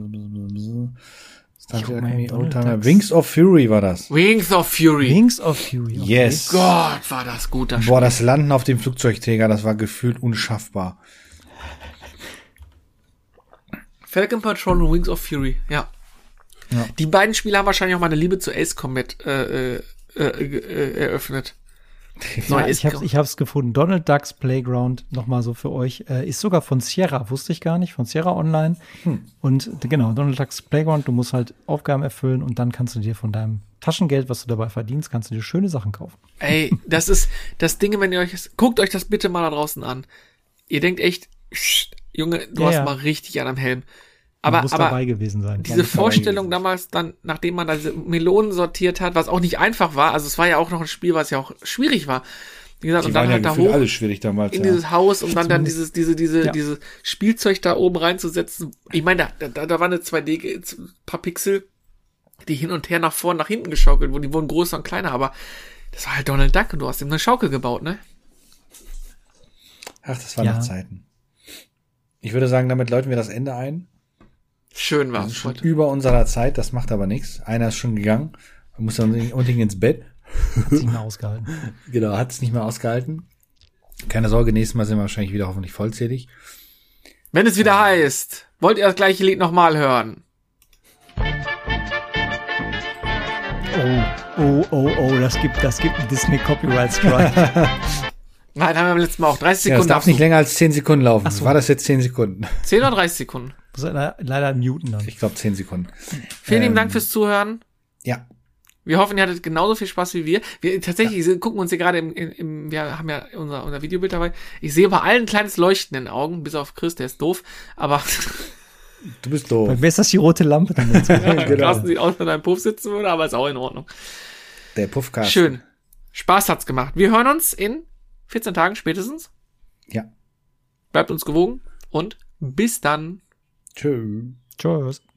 Star Guck Trek, mal, Donald Oldtimer. Ducks. Wings of Fury war das. Wings of Fury. Wings of Fury. Okay. Yes. Gott, war das gut, das Spiel. Boah, das Landen auf dem Flugzeugträger, das war gefühlt unschaffbar. Falcon Patrol und Wings of Fury, ja. Ja. Die beiden Spiele haben wahrscheinlich auch meine Liebe zu Ace Combat äh, äh, äh, äh, eröffnet. Ja, Ace ich hab's, ich hab's gefunden. Donald Ducks Playground, nochmal so für euch, äh, ist sogar von Sierra, wusste ich gar nicht, von Sierra Online. Hm. Und äh, genau, Donald Ducks Playground, du musst halt Aufgaben erfüllen und dann kannst du dir von deinem Taschengeld, was du dabei verdienst, kannst du dir schöne Sachen kaufen. Ey, das ist das Ding, wenn ihr euch das, guckt euch das bitte mal da draußen an. Ihr denkt echt, pssst, Junge, du Ja, hast ja. mal richtig an am Helm. Man Aber, muss aber dabei gewesen sein. diese muss dabei Vorstellung gewesen damals dann, nachdem man da diese Melonen sortiert hat, was auch nicht einfach war, also es war ja auch noch ein Spiel, was ja auch schwierig war. Wie gesagt, Die und dann waren ja halt da gefühlt hoch alles schwierig damals. in ja. dieses Haus, um dann dann dieses, diese, diese, Ja. dieses Spielzeug da oben reinzusetzen. Ich meine, da, da, da war eine zwei D, ge- paar Pixel, die hin und her nach vorn, nach hinten geschaukelt wurden. Die wurden größer und kleiner, aber das war halt Donald Duck und du hast ihm eine Schaukel gebaut, ne? Ach, das waren Ja. noch Zeiten. Ich würde sagen, damit läuten wir das Ende ein. Schön Wir war sind es schon heute. über unserer Zeit, das macht aber nichts. Einer ist schon gegangen, muss dann unbedingt ins Bett. Hat sich mehr ausgehalten. Genau, hat es nicht mehr ausgehalten. Keine Sorge, nächstes Mal sind wir wahrscheinlich wieder hoffentlich vollzählig. Wenn es wieder heißt, wollt ihr das gleiche Lied nochmal hören? Oh, oh, oh, oh, das gibt, das gibt einen Disney Copyright Strike. Nein, haben wir beim letzten Mal auch. dreißig Ja, das Sekunden. darf darfst du. nicht länger als zehn Sekunden laufen. so. War das jetzt zehn Sekunden? zehn oder dreißig Sekunden. Muss er leider muten dann. Ich glaube zehn Sekunden. Vielen lieben Ähm, Dank fürs Zuhören. Ja. Wir hoffen, ihr hattet genauso viel Spaß wie wir. Wir tatsächlich ja. gucken uns hier gerade im, im, im, wir haben ja unser, unser Videobild dabei. Ich sehe bei allen ein kleines Leuchten in den Augen, bis auf Chris, der ist doof. Aber Du bist doof. Wer ist das die rote Lampe? Dann genau. Carsten sieht aus, wenn er im Puff sitzen würde, aber ist auch in Ordnung. Der Puffcast. Schön. Spaß hat's gemacht. Wir hören uns in vierzehn Tagen spätestens. Ja. Bleibt uns gewogen und bis dann. Tschö. Tschüss.